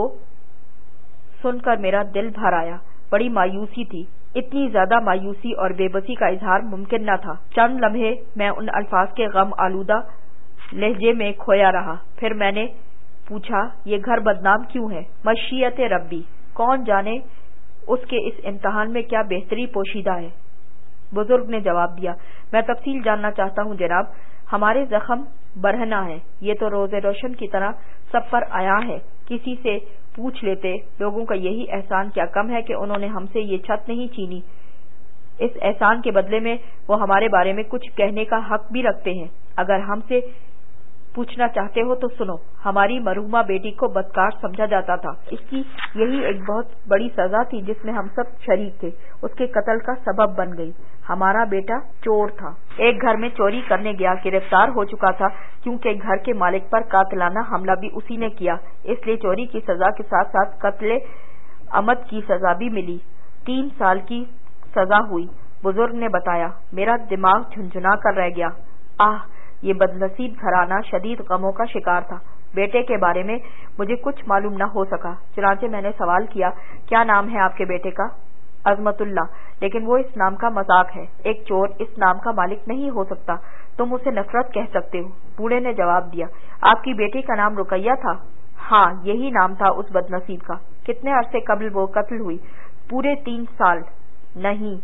سن کر میرا دل بھر آیا۔ بڑی مایوسی تھی۔ اتنی زیادہ مایوسی اور بے بسی کا اظہار ممکن نہ تھا۔ چند لمحے میں ان الفاظ کے غم آلودہ لہجے میں کھویا رہا۔ پھر میں نے پوچھا، یہ گھر بدنام کیوں ہے؟ مشیت ربی، کون جانے اس کے اس امتحان میں کیا بہتری پوشیدہ ہے۔ بزرگ نے جواب دیا، میں تفصیل جاننا چاہتا ہوں جناب۔ ہمارے زخم برہنہ ہیں، یہ تو روز روشن کی طرح سب پر آیا ہے۔ کسی سے پوچھ لیتے، لوگوں کا یہی احسان کیا کم ہے کہ انہوں نے ہم سے یہ چھت نہیں چھینی۔ اس احسان کے بدلے میں وہ ہمارے بارے میں کچھ کہنے کا حق بھی رکھتے ہیں۔ اگر ہم سے پوچھنا چاہتے ہو تو سنو، ہماری مرحومہ بیٹی کو بدکار سمجھا جاتا تھا۔ اس کی یہی ایک بہت بڑی سزا تھی جس میں ہم سب شریک تھے، اس کے قتل کا سبب بن گئی۔ ہمارا بیٹا چور تھا، ایک گھر میں چوری کرنے گیا، گرفتار ہو چکا تھا کیونکہ گھر کے مالک پر قاتلانہ حملہ بھی اسی نے کیا، اس لیے چوری کی سزا کے ساتھ ساتھ قتل عمد کی سزا بھی ملی۔ تین سال کی سزا ہوئی، بزرگ نے بتایا۔ میرا دماغ جھنجھنا کر رہ گیا۔ آہ، یہ بدنصیب گھرانہ شدید غموں کا شکار تھا۔ بیٹے کے بارے میں مجھے کچھ معلوم نہ ہو سکا، چنانچہ میں نے سوال کیا، کیا نام ہے آپ کے بیٹے کا؟ عظمت اللہ، لیکن وہ اس نام کا مذاق ہے، ایک چور اس نام کا مالک نہیں ہو سکتا، تم اسے نفرت کہہ سکتے ہو۔ بوڑھے نے جواب دیا، آپ کی بیٹی کا نام رقیہ تھا؟ ہاں، یہی نام تھا اس بد نصیب کا۔ کتنے عرصے قبل وہ قتل ہوئی؟ پورے تین سال نہیں،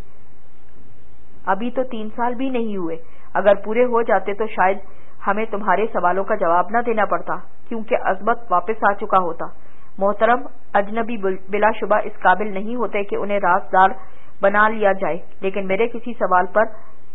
ابھی تو تین سال بھی نہیں ہوئے، اگر پورے ہو جاتے تو شاید ہمیں تمہارے سوالوں کا جواب نہ دینا پڑتا، کیونکہ عصمت واپس آ چکا ہوتا۔ محترم، اجنبی بلا شبہ اس قابل نہیں ہوتے کہ انہیں رازدار بنا لیا جائے، لیکن میرے کسی سوال پر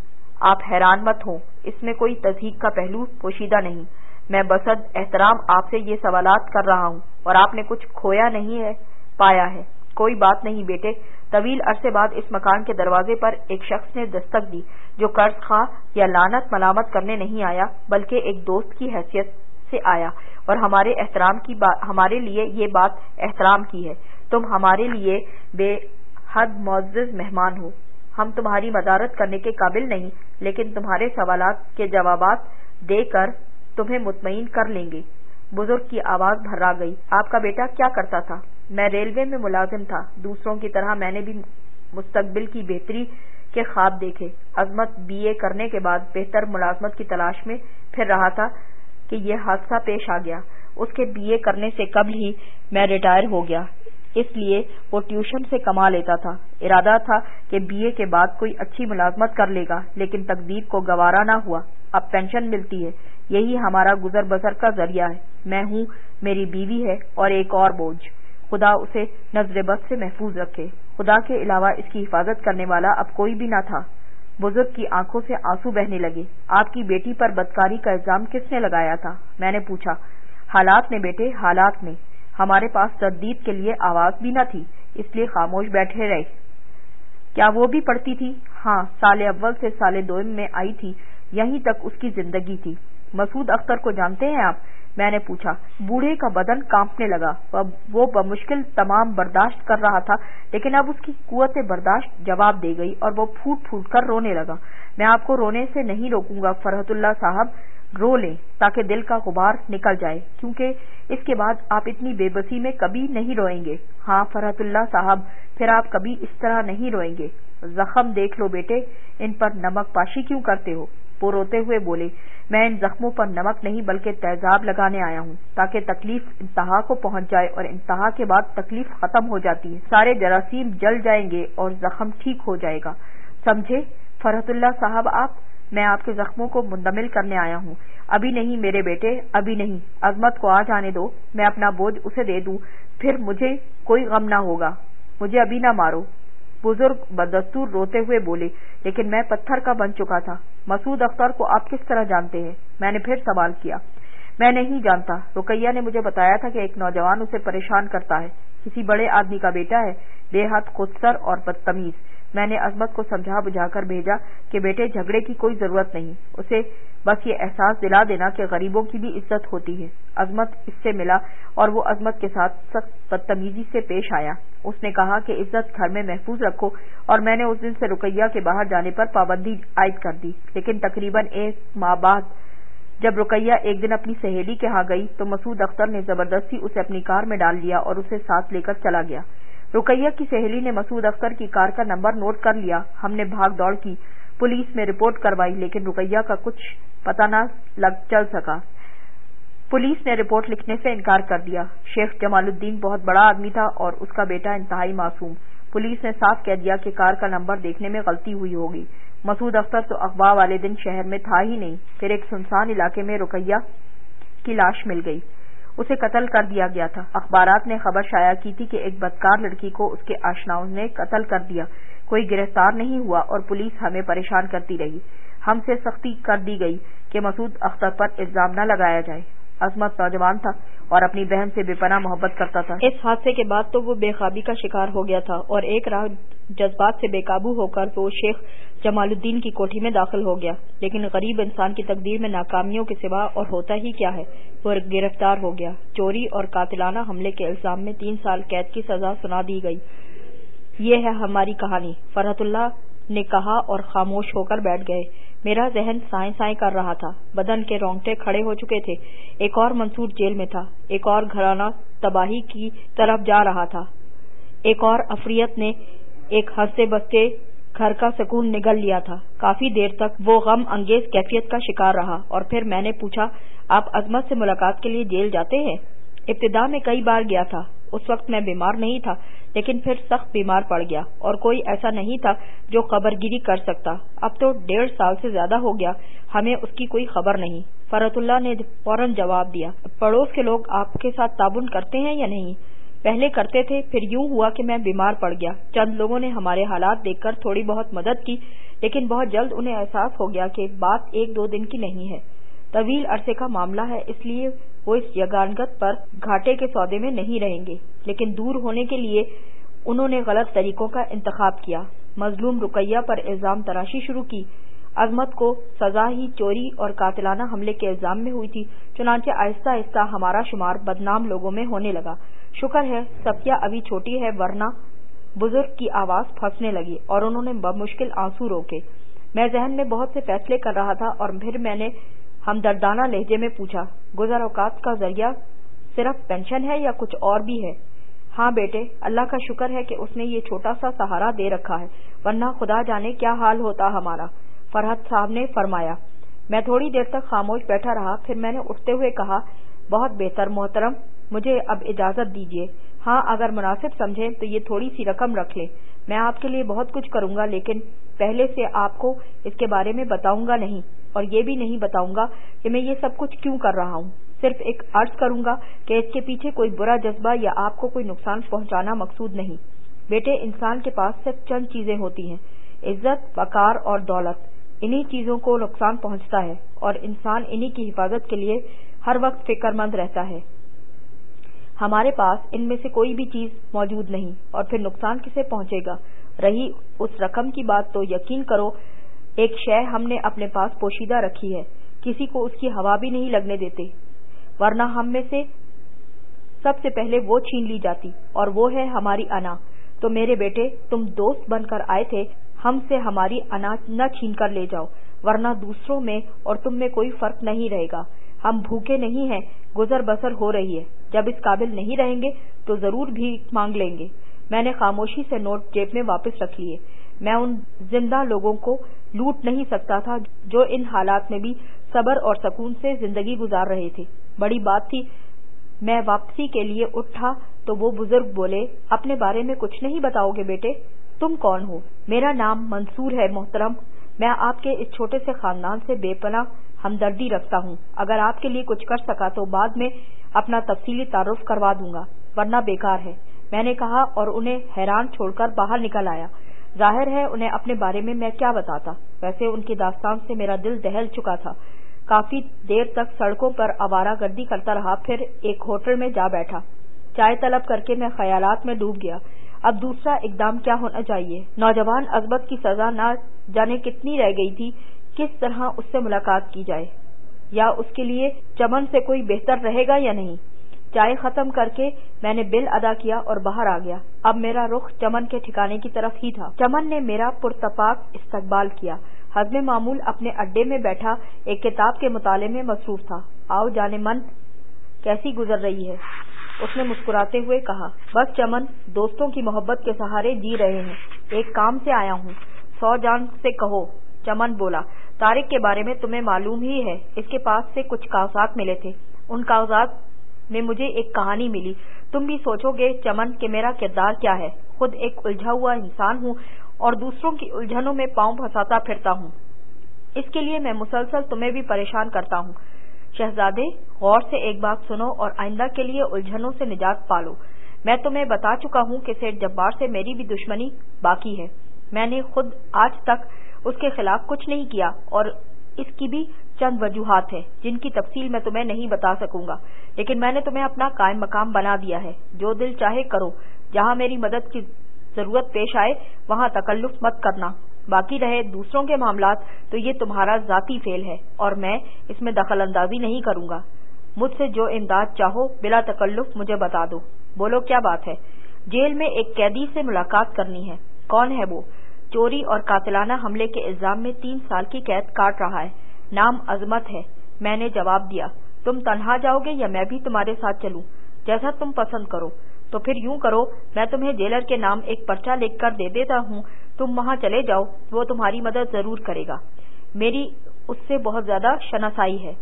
آپ حیران مت ہوں، اس میں کوئی تضحیک کا پہلو پوشیدہ نہیں۔ میں بصد احترام آپ سے یہ سوالات کر رہا ہوں، اور آپ نے کچھ کھویا نہیں ہے، پایا ہے۔ کوئی بات نہیں بیٹے، طویل عرصے بعد اس مکان کے دروازے پر ایک شخص نے دستک دی، جو قرض خواہ یا لعنت ملامت کرنے نہیں آیا، بلکہ ایک دوست کی حیثیت سے آیا، اور ہمارے احترام کی ہمارے لیے یہ بات احترام کی ہے۔ تم ہمارے لیے بے حد معزز مہمان ہو، ہم تمہاری مدارت کرنے کے قابل نہیں، لیکن تمہارے سوالات کے جوابات دے کر تمہیں مطمئن کر لیں گے۔ بزرگ کی آواز بھرا گئی، آپ کا بیٹا کیا کرتا تھا؟ میں ریلوے میں ملازم تھا، دوسروں کی طرح میں نے بھی مستقبل کی بہتری کے خواب دیکھے۔ عظمت بی اے کرنے کے بعد بہتر ملازمت کی تلاش میں پھر رہا تھا کہ یہ حادثہ پیش آ گیا۔ اس کے بی اے کرنے سے قبل ہی میں ریٹائر ہو گیا، اس لیے وہ ٹیوشن سے کما لیتا تھا۔ ارادہ تھا کہ بی اے کے بعد کوئی اچھی ملازمت کر لے گا، لیکن تقدیر کو گوارا نہ ہوا۔ اب پینشن ملتی ہے، یہی ہمارا گزر بسر کا ذریعہ ہے۔ میں ہوں، میری بیوی ہے اور ایک اور بوجھ۔ خدا اسے نظر بد سے محفوظ رکھے۔ خدا کے علاوہ اس کی حفاظت کرنے والا اب کوئی بھی نہ تھا۔ بزرگ کی آنکھوں سے آنسو بہنے لگے۔ آپ کی بیٹی پر بدکاری کا الزام کس نے لگایا تھا؟ میں نے پوچھا۔ حالات نے بیٹے، حالات نے۔ ہمارے پاس تردید کے لیے آواز بھی نہ تھی، اس لیے خاموش بیٹھے رہے۔ کیا وہ بھی پڑھتی تھی؟ ہاں، سال اول سے سال دوم میں آئی تھی، یہیں تک اس کی زندگی تھی۔ مسعود اختر کو جانتے ہیں آپ؟ میں نے پوچھا۔ بوڑھے کا بدن کانپنے لگا، وہ بمشکل تمام برداشت کر رہا تھا، لیکن اب اس کی قوت برداشت جواب دے گئی اور وہ پھوٹ پھوٹ کر رونے لگا۔ میں آپ کو رونے سے نہیں روکوں گا فرحت اللہ صاحب، رو لیں تاکہ دل کا غبار نکل جائے، کیونکہ اس کے بعد آپ اتنی بے بسی میں کبھی نہیں روئیں گے۔ ہاں فرحت اللہ صاحب، پھر آپ کبھی اس طرح نہیں روئیں گے۔ زخم دیکھ لو بیٹے، ان پر نمک پاشی کیوں کرتے ہو؟ وہ روتے ہوئے بولے، میں ان زخموں پر نمک نہیں بلکہ تیزاب لگانے آیا ہوں، تاکہ تکلیف انتہا کو پہنچ جائے، اور انتہا کے بعد تکلیف ختم ہو جاتی ہے، سارے جراثیم جل جائیں گے اور زخم ٹھیک ہو جائے گا، سمجھے فرحت اللہ صاحب؟ آپ میں آپ کے زخموں کو مندمل کرنے آیا ہوں۔ ابھی نہیں میرے بیٹے، ابھی نہیں۔ عظمت کو آ جانے دو، میں اپنا بوجھ اسے دے دوں، پھر مجھے کوئی غم نہ ہوگا۔ مجھے ابھی نہ مارو۔ بزرگ بدستور روتے ہوئے بولے، لیکن میں پتھر کا بن چکا تھا۔ مسعود اختر کو آپ کس طرح جانتے ہیں؟ میں نے پھر سوال کیا۔ میں نہیں جانتا، رقیہ نے مجھے بتایا تھا کہ ایک نوجوان اسے پریشان کرتا ہے، کسی بڑے آدمی کا بیٹا ہے، بے حد خودسر اور بدتمیز۔ میں نے عظمت کو سمجھا بجھا کر بھیجا کہ بیٹے جھگڑے کی کوئی ضرورت نہیں، اسے بس یہ احساس دلا دینا کہ غریبوں کی بھی عزت ہوتی ہے۔ عظمت اس سے ملا اور وہ عظمت کے ساتھ سخت بدتمیزی سے پیش آیا۔ اس نے کہا کہ عزت گھر میں محفوظ رکھو، اور میں نے اس دن سے رقیہ کے باہر جانے پر پابندی عائد کر دی، لیکن تقریباً ایک ماہ بعد جب رقیہ ایک دن اپنی سہیلی کے ہاں گئی تو مسعود اختر نے زبردستی اسے اپنی کار میں ڈال لیا اور اسے ساتھ لے کر چلا گیا۔ رقیہ کی سہیلی نے مسعود اختر کی کار کا نمبر نوٹ کر لیا۔ ہم نے بھاگ دوڑ کی، پولیس میں رپورٹ کروائی، لیکن رقیہ کا کچھ پتہ نہ لگ چل سکا۔ پولیس نے رپورٹ لکھنے سے انکار کر دیا۔ شیخ جمال الدین بہت بڑا آدمی تھا اور اس کا بیٹا انتہائی معصوم۔ پولیس نے صاف کہہ دیا کہ کار کا نمبر دیکھنے میں غلطی ہوئی ہوگی۔ مسعود اختر تو اغوا والے دن شہر میں تھا ہی نہیں۔ پھر ایک سنسان علاقے میں رقیہ کی لاش مل گئی، اسے قتل کر دیا گیا تھا۔ اخبارات نے خبر شائع کی تھی کہ ایک بدکار لڑکی کو اس کے آشناؤں نے قتل کر دیا۔ کوئی گرفتار نہیں ہوا اور پولیس ہمیں پریشان کرتی رہی۔ ہم سے سختی کر دی گئی کہ مسعود اختر پر الزام نہ لگایا جائے۔ عظمت نوجوان تھا اور اپنی بہن سے بے پناہ محبت کرتا تھا۔ اس حادثے کے بعد تو وہ بے خوابی کا شکار ہو گیا تھا اور ایک راہ جذبات سے بے قابو ہو کر وہ شیخ جمال الدین کی کوٹھی میں داخل ہو گیا، لیکن غریب انسان کی تقدیر میں ناکامیوں کے سوا اور ہوتا ہی کیا ہے، وہ گرفتار ہو گیا۔ چوری اور قاتلانہ حملے کے الزام میں تین سال قید کی سزا سنا دی گئی۔ یہ ہے ہماری کہانی، فرحت اللہ نے کہا اور خاموش ہو کر بیٹھ گئے۔ میرا ذہن سائیں سائیں کر رہا تھا، بدن کے رونگٹے کھڑے ہو چکے تھے۔ ایک اور منصور جیل میں تھا، ایک اور گھرانہ تباہی کی طرف جا رہا تھا، ایک اور عفریت نے ایک ہنستے بستے گھر کا سکون نگل لیا تھا۔ کافی دیر تک وہ غم انگیز کیفیت کا شکار رہا اور پھر میں نے پوچھا، آپ عظمت سے ملاقات کے لیے جیل جاتے ہیں؟ ابتدا میں کئی بار گیا تھا، اس وقت میں بیمار نہیں تھا، لیکن پھر سخت بیمار پڑ گیا اور کوئی ایسا نہیں تھا جو خبرگیری کر سکتا۔ اب تو ڈیڑھ سال سے زیادہ ہو گیا، ہمیں اس کی کوئی خبر نہیں۔ فرحت اللہ نے فوراً جواب دیا، پڑوس کے لوگ آپ کے ساتھ تعاون کرتے ہیں یا نہیں؟ پہلے کرتے تھے، پھر یوں ہوا کہ میں بیمار پڑ گیا۔ چند لوگوں نے ہمارے حالات دیکھ کر تھوڑی بہت مدد کی، لیکن بہت جلد انہیں احساس ہو گیا کہ بات ایک دو دن کی نہیں ہے، طویل عرصے کا معاملہ ہے، اس لیے وہ اس یگانگت پر گھاٹے کے سودے میں نہیں رہیں گے۔ لیکن دور ہونے کے لیے انہوں نے غلط طریقوں کا انتخاب کیا۔ مظلوم رقیہ پر الزام تراشی شروع کی۔ عظمت کو سزا ہی چوری اور قاتلانہ حملے کے الزام میں ہوئی تھی، چنانچہ آہستہ آہستہ ہمارا شمار بدنام لوگوں میں ہونے لگا۔ شکر ہے صفیہ ابھی چھوٹی ہے، ورنہ بزرگ کی آواز پھنسنے لگی اور انہوں نے بمشکل آنسو روکے۔ میں ذہن میں بہت سے فیصلے کر رہا تھا اور پھر میں نے ہمدردانہ لہجے میں پوچھا، گزر اوقات کا ذریعہ صرف پینشن ہے یا کچھ اور بھی ہے؟ ہاں بیٹے، اللہ کا شکر ہے کہ اس نے یہ چھوٹا سا سہارا دے رکھا ہے، ورنہ خدا جانے کیا حال ہوتا ہمارا، فرحت صاحب نے فرمایا۔ میں تھوڑی دیر تک خاموش بیٹھا رہا، پھر میں نے اٹھتے ہوئے کہا، بہت بہتر محترم، مجھے اب اجازت دیجیے۔ ہاں، اگر مناسب سمجھیں تو یہ تھوڑی سی رقم رکھ لیں، میں آپ کے لیے بہت کچھ کروں گا، لیکن پہلے سے آپ کو اس کے بارے میں بتاؤں گا نہیں، اور یہ بھی نہیں بتاؤں گا کہ میں یہ سب کچھ کیوں کر رہا ہوں۔ صرف ایک عرض کروں گا کہ اس کے پیچھے کوئی برا جذبہ یا آپ کو کوئی نقصان پہنچانا مقصود نہیں۔ بیٹے، انسان کے پاس صرف چند چیزیں ہوتی ہیں، عزت، وقار اور دولت۔ انہی چیزوں کو نقصان پہنچتا ہے اور انسان انہی کی حفاظت کے لیے ہر وقت فکر مند رہتا ہے۔ ہمارے پاس ان میں سے کوئی بھی چیز موجود نہیں، اور پھر نقصان کسے پہنچے گا؟ رہی اس رقم کی بات، تو یقین کرو ایک شے ہم نے اپنے پاس پوشیدہ رکھی ہے، کسی کو اس کی ہوا بھی نہیں لگنے دیتے، ورنہ ہم میں سے سب سے پہلے وہ چھین لی جاتی، اور وہ ہے ہماری انا۔ تو میرے بیٹے، تم دوست بن کر آئے تھے، ہم سے ہماری انا نہ چھین کر لے جاؤ، ورنہ دوسروں میں اور تم میں کوئی فرق نہیں رہے گا۔ ہم بھوکے نہیں ہیں، گزر بسر ہو رہی ہے، جب اس قابل نہیں رہیں گے تو ضرور بھی مانگ لیں گے۔ میں نے خاموشی سے نوٹ جیب میں واپس رکھ لیے۔ میں ان زندہ لوگوں کو لوٹ نہیں سکتا تھا جو ان حالات میں بھی صبر اور سکون سے زندگی گزار رہے تھے۔ بڑی بات تھی۔ میں واپسی کے لیے اٹھا تو وہ بزرگ بولے، اپنے بارے میں کچھ نہیں بتاؤ گے بیٹے؟ تم کون ہو؟ میرا نام منصور ہے محترم، میں آپ کے اس چھوٹے سے خاندان سے بے پناہ ہمدردی رکھتا ہوں۔ اگر آپ کے لیے کچھ کر سکا تو بعد میں اپنا تفصیلی تعارف کروا دوں گا، ورنہ بیکار ہے، میں نے کہا اور انہیں حیران چھوڑ کر باہر نکل آیا۔ ظاہر ہے انہیں اپنے بارے میں میں کیا بتاتا، ویسے ان کی داستان سے میرا دل دہل چکا تھا۔ کافی دیر تک سڑکوں پر آوارہ گردی کرتا رہا، پھر ایک ہوٹل میں جا بیٹھا۔ چائے طلب کر کے میں خیالات میں ڈوب گیا۔ اب دوسرا اقدام کیا ہونا چاہیے؟ نوجوان عظمت کی سزا نہ جانے کتنی رہ گئی تھی، کس طرح اس سے ملاقات کی جائے، یا اس کے لیے چمن سے کوئی بہتر رہے گا یا نہیں؟ چائے ختم کر کے میں نے بل ادا کیا اور باہر آ گیا۔ اب میرا رخ چمن کے ٹھکانے کی طرف ہی تھا۔ چمن نے میرا پرتپاک استقبال کیا۔ حزم معمول اپنے اڈے میں بیٹھا ایک کتاب کے مطالعے میں مصروف تھا۔ آؤ جانے من کیسی گزر رہی ہے؟ اس نے مسکراتے ہوئے کہا۔ بس چمن، دوستوں کی محبت کے سہارے جی رہے ہیں، ایک کام سے آیا ہوں۔ سو جان سے کہو، چمن بولا۔ طارق کے بارے میں تمہیں معلوم ہی ہے، اس کے پاس سے کچھ کاغذات ملے تھے، ان کاغذات میں مجھے ایک کہانی ملی۔ تم بھی سوچو گے چمن کہ میرا کردار کیا ہے۔ خود ایک الجھا ہوا انسان ہوں اور دوسروں کی الجھنوں میں پاؤں پھنساتا پھرتا ہوں، اس کے لیے میں مسلسل تمہیں بھی پریشان کرتا ہوں۔ شہزادے، غور سے ایک بات سنو اور آئندہ کے لیے الجھنوں سے نجات پالو۔ میں تمہیں بتا چکا ہوں کہ سیٹھ جبار سے میری بھی دشمنی باقی ہے۔ میں نے خود آج تک اس کے خلاف کچھ نہیں کیا، اور اس کی بھی چند وجوہات ہیں جن کی تفصیل میں تمہیں نہیں بتا سکوں گا، لیکن میں نے تمہیں اپنا قائم مقام بنا دیا ہے۔ جو دل چاہے کرو، جہاں میری مدد کی ضرورت پیش آئے وہاں تکلف مت کرنا۔ باقی رہے دوسروں کے معاملات تو یہ تمہارا ذاتی فعل ہے اور میں اس میں دخل اندازی نہیں کروں گا۔ مجھ سے جو امداد چاہو بلا تکلف مجھے بتا دو۔ بولو کیا بات ہے؟ جیل میں ایک قیدی سے ملاقات کرنی ہے۔ کون ہے وہ؟ چوری اور قاتلانہ حملے کے الزام میں تین سال کی قید کاٹ رہا ہے۔ نام عظمت ہے۔ میں نے جواب دیا، تم تنہا جاؤ گے یا میں بھی تمہارے ساتھ چلوں؟ جیسا تم پسند کرو۔ تو پھر یوں کرو، میں تمہیں جیلر کے نام ایک پرچہ لکھ کر دے دیتا ہوں، تم وہاں چلے جاؤ، وہ تمہاری مدد ضرور کرے گا۔ میری اس سے بہت زیادہ شناسائی ہے۔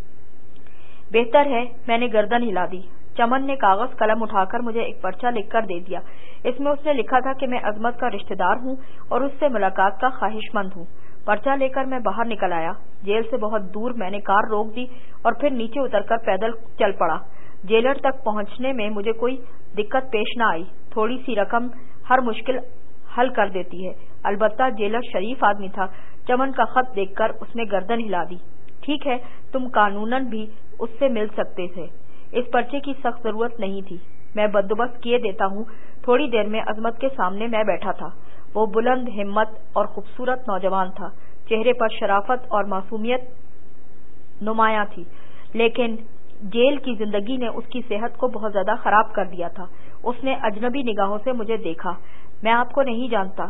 بہتر ہے، میں نے گردن ہلا دی۔ چمن نے کاغذ قلم اٹھا کر مجھے ایک پرچہ لکھ کر دے دیا۔ اس میں اس نے لکھا تھا کہ میں عظمت کا رشتہ دار ہوں اور اس سے ملاقات کا خواہش مند ہوں۔ پرچہ لے کر میں باہر نکل آیا۔ جیل سے بہت دور میں نے کار روک دی اور پھر نیچے اتر کر پیدل چل پڑا۔ جیلر تک پہنچنے میں مجھے کوئی دقت پیش نہ آئی۔ تھوڑی سی رقم ہر مشکل حل کر دیتی ہے۔ البتہ جیلر شریف آدمی تھا۔ چمن کا خط دیکھ کر اس نے گردن ہلا دی۔ ٹھیک ہے، تم قانوناً بھی اس سے مل سکتے تھے۔ اس پرچے کی سخت ضرورت نہیں تھی، میں بندوبست کیے دیتا ہوں۔ تھوڑی دیر میں عظمت کے سامنے میں بیٹھا تھا۔ وہ بلند ہمت اور خوبصورت نوجوان تھا۔ چہرے پر شرافت اور معصومیت نمایاں تھی، لیکن جیل کی زندگی نے اس کی صحت کو بہت زیادہ خراب کر دیا تھا۔ اس نے اجنبی نگاہوں سے مجھے دیکھا۔ میں آپ کو نہیں جانتا۔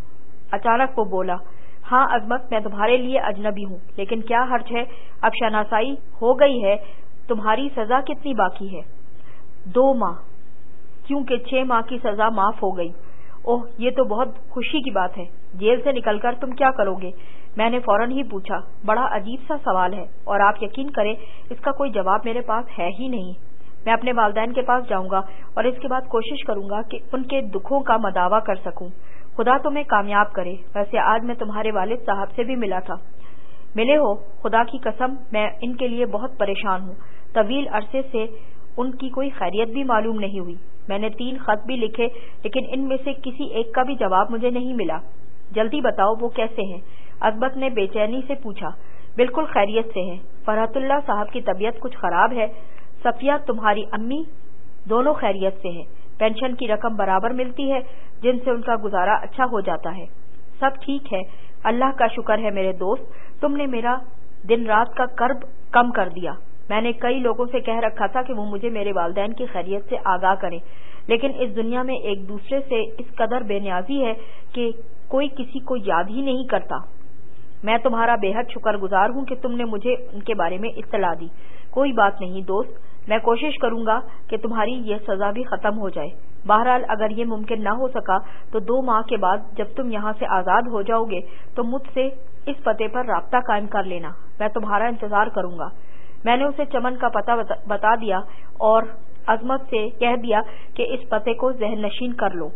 اچانک وہ بولا، ہاں عظمت، میں تمہارے لیے اجنبی ہوں، لیکن کیا حرج ہے، اب شناسائی ہو گئی ہے۔ تمہاری سزا کتنی باقی ہے؟ دو ماہ، کیونکہ چھ ماہ کی سزا معاف ہو گئی۔ اوہ، یہ تو بہت خوشی کی بات ہے۔ جیل سے نکل کر تم کیا کرو گے؟ میں نے فوراً ہی پوچھا۔ بڑا عجیب سا سوال ہے، اور آپ یقین کریں اس کا کوئی جواب میرے پاس ہے ہی نہیں۔ میں اپنے والدین کے پاس جاؤں گا اور اس کے بعد کوشش کروں گا کہ ان کے دکھوں کا مداوع کر سکوں۔ خدا تمہیں کامیاب کرے۔ ویسے آج میں تمہارے والد صاحب سے بھی ملا تھا۔ ملے ہو؟ خدا کی قسم میں ان کے لیے بہت پریشان ہوں۔ طویل عرصے سے ان کی کوئی خیریت بھی معلوم نہیں ہوئی۔ میں نے تین خط بھی لکھے، لیکن ان میں سے کسی ایک کا بھی جواب مجھے نہیں ملا۔ جلدی بتاؤ وہ کیسے ہیں؟ عظمت نے بے چینی سے پوچھا۔ بالکل خیریت سے ہیں۔ فرحت اللہ صاحب کی طبیعت کچھ خراب ہے۔ صفیہ تمہاری امی دونوں خیریت سے ہیں۔ پینشن کی رقم برابر ملتی ہے، جن سے ان کا گزارا اچھا ہو جاتا ہے۔ سب ٹھیک ہے، اللہ کا شکر ہے میرے دوست، تم نے میرا دن رات کا کرب کم کر دیا۔ میں نے کئی لوگوں سے کہہ رکھا تھا کہ وہ مجھے میرے والدین کی خیریت سے آگاہ کریں، لیکن اس دنیا میں ایک دوسرے سے اس قدر بے نیازی ہے کہ کوئی کسی کو یاد ہی نہیں کرتا۔ میں تمہارا بے حد شکر گزار ہوں کہ تم نے مجھے ان کے بارے میں اطلاع دی۔ کوئی بات نہیں دوست، میں کوشش کروں گا کہ تمہاری یہ سزا بھی ختم ہو جائے۔ بہرحال اگر یہ ممکن نہ ہو سکا تو دو ماہ کے بعد جب تم یہاں سے آزاد ہو جاؤ گے تو مجھ سے اس پتے پر رابطہ قائم کر لینا، میں تمہارا انتظار کروں گا۔ میں نے اسے چمن کا پتہ بتا دیا اور عظمت سے کہہ دیا کہ اس پتے کو ذہن نشین کر لو۔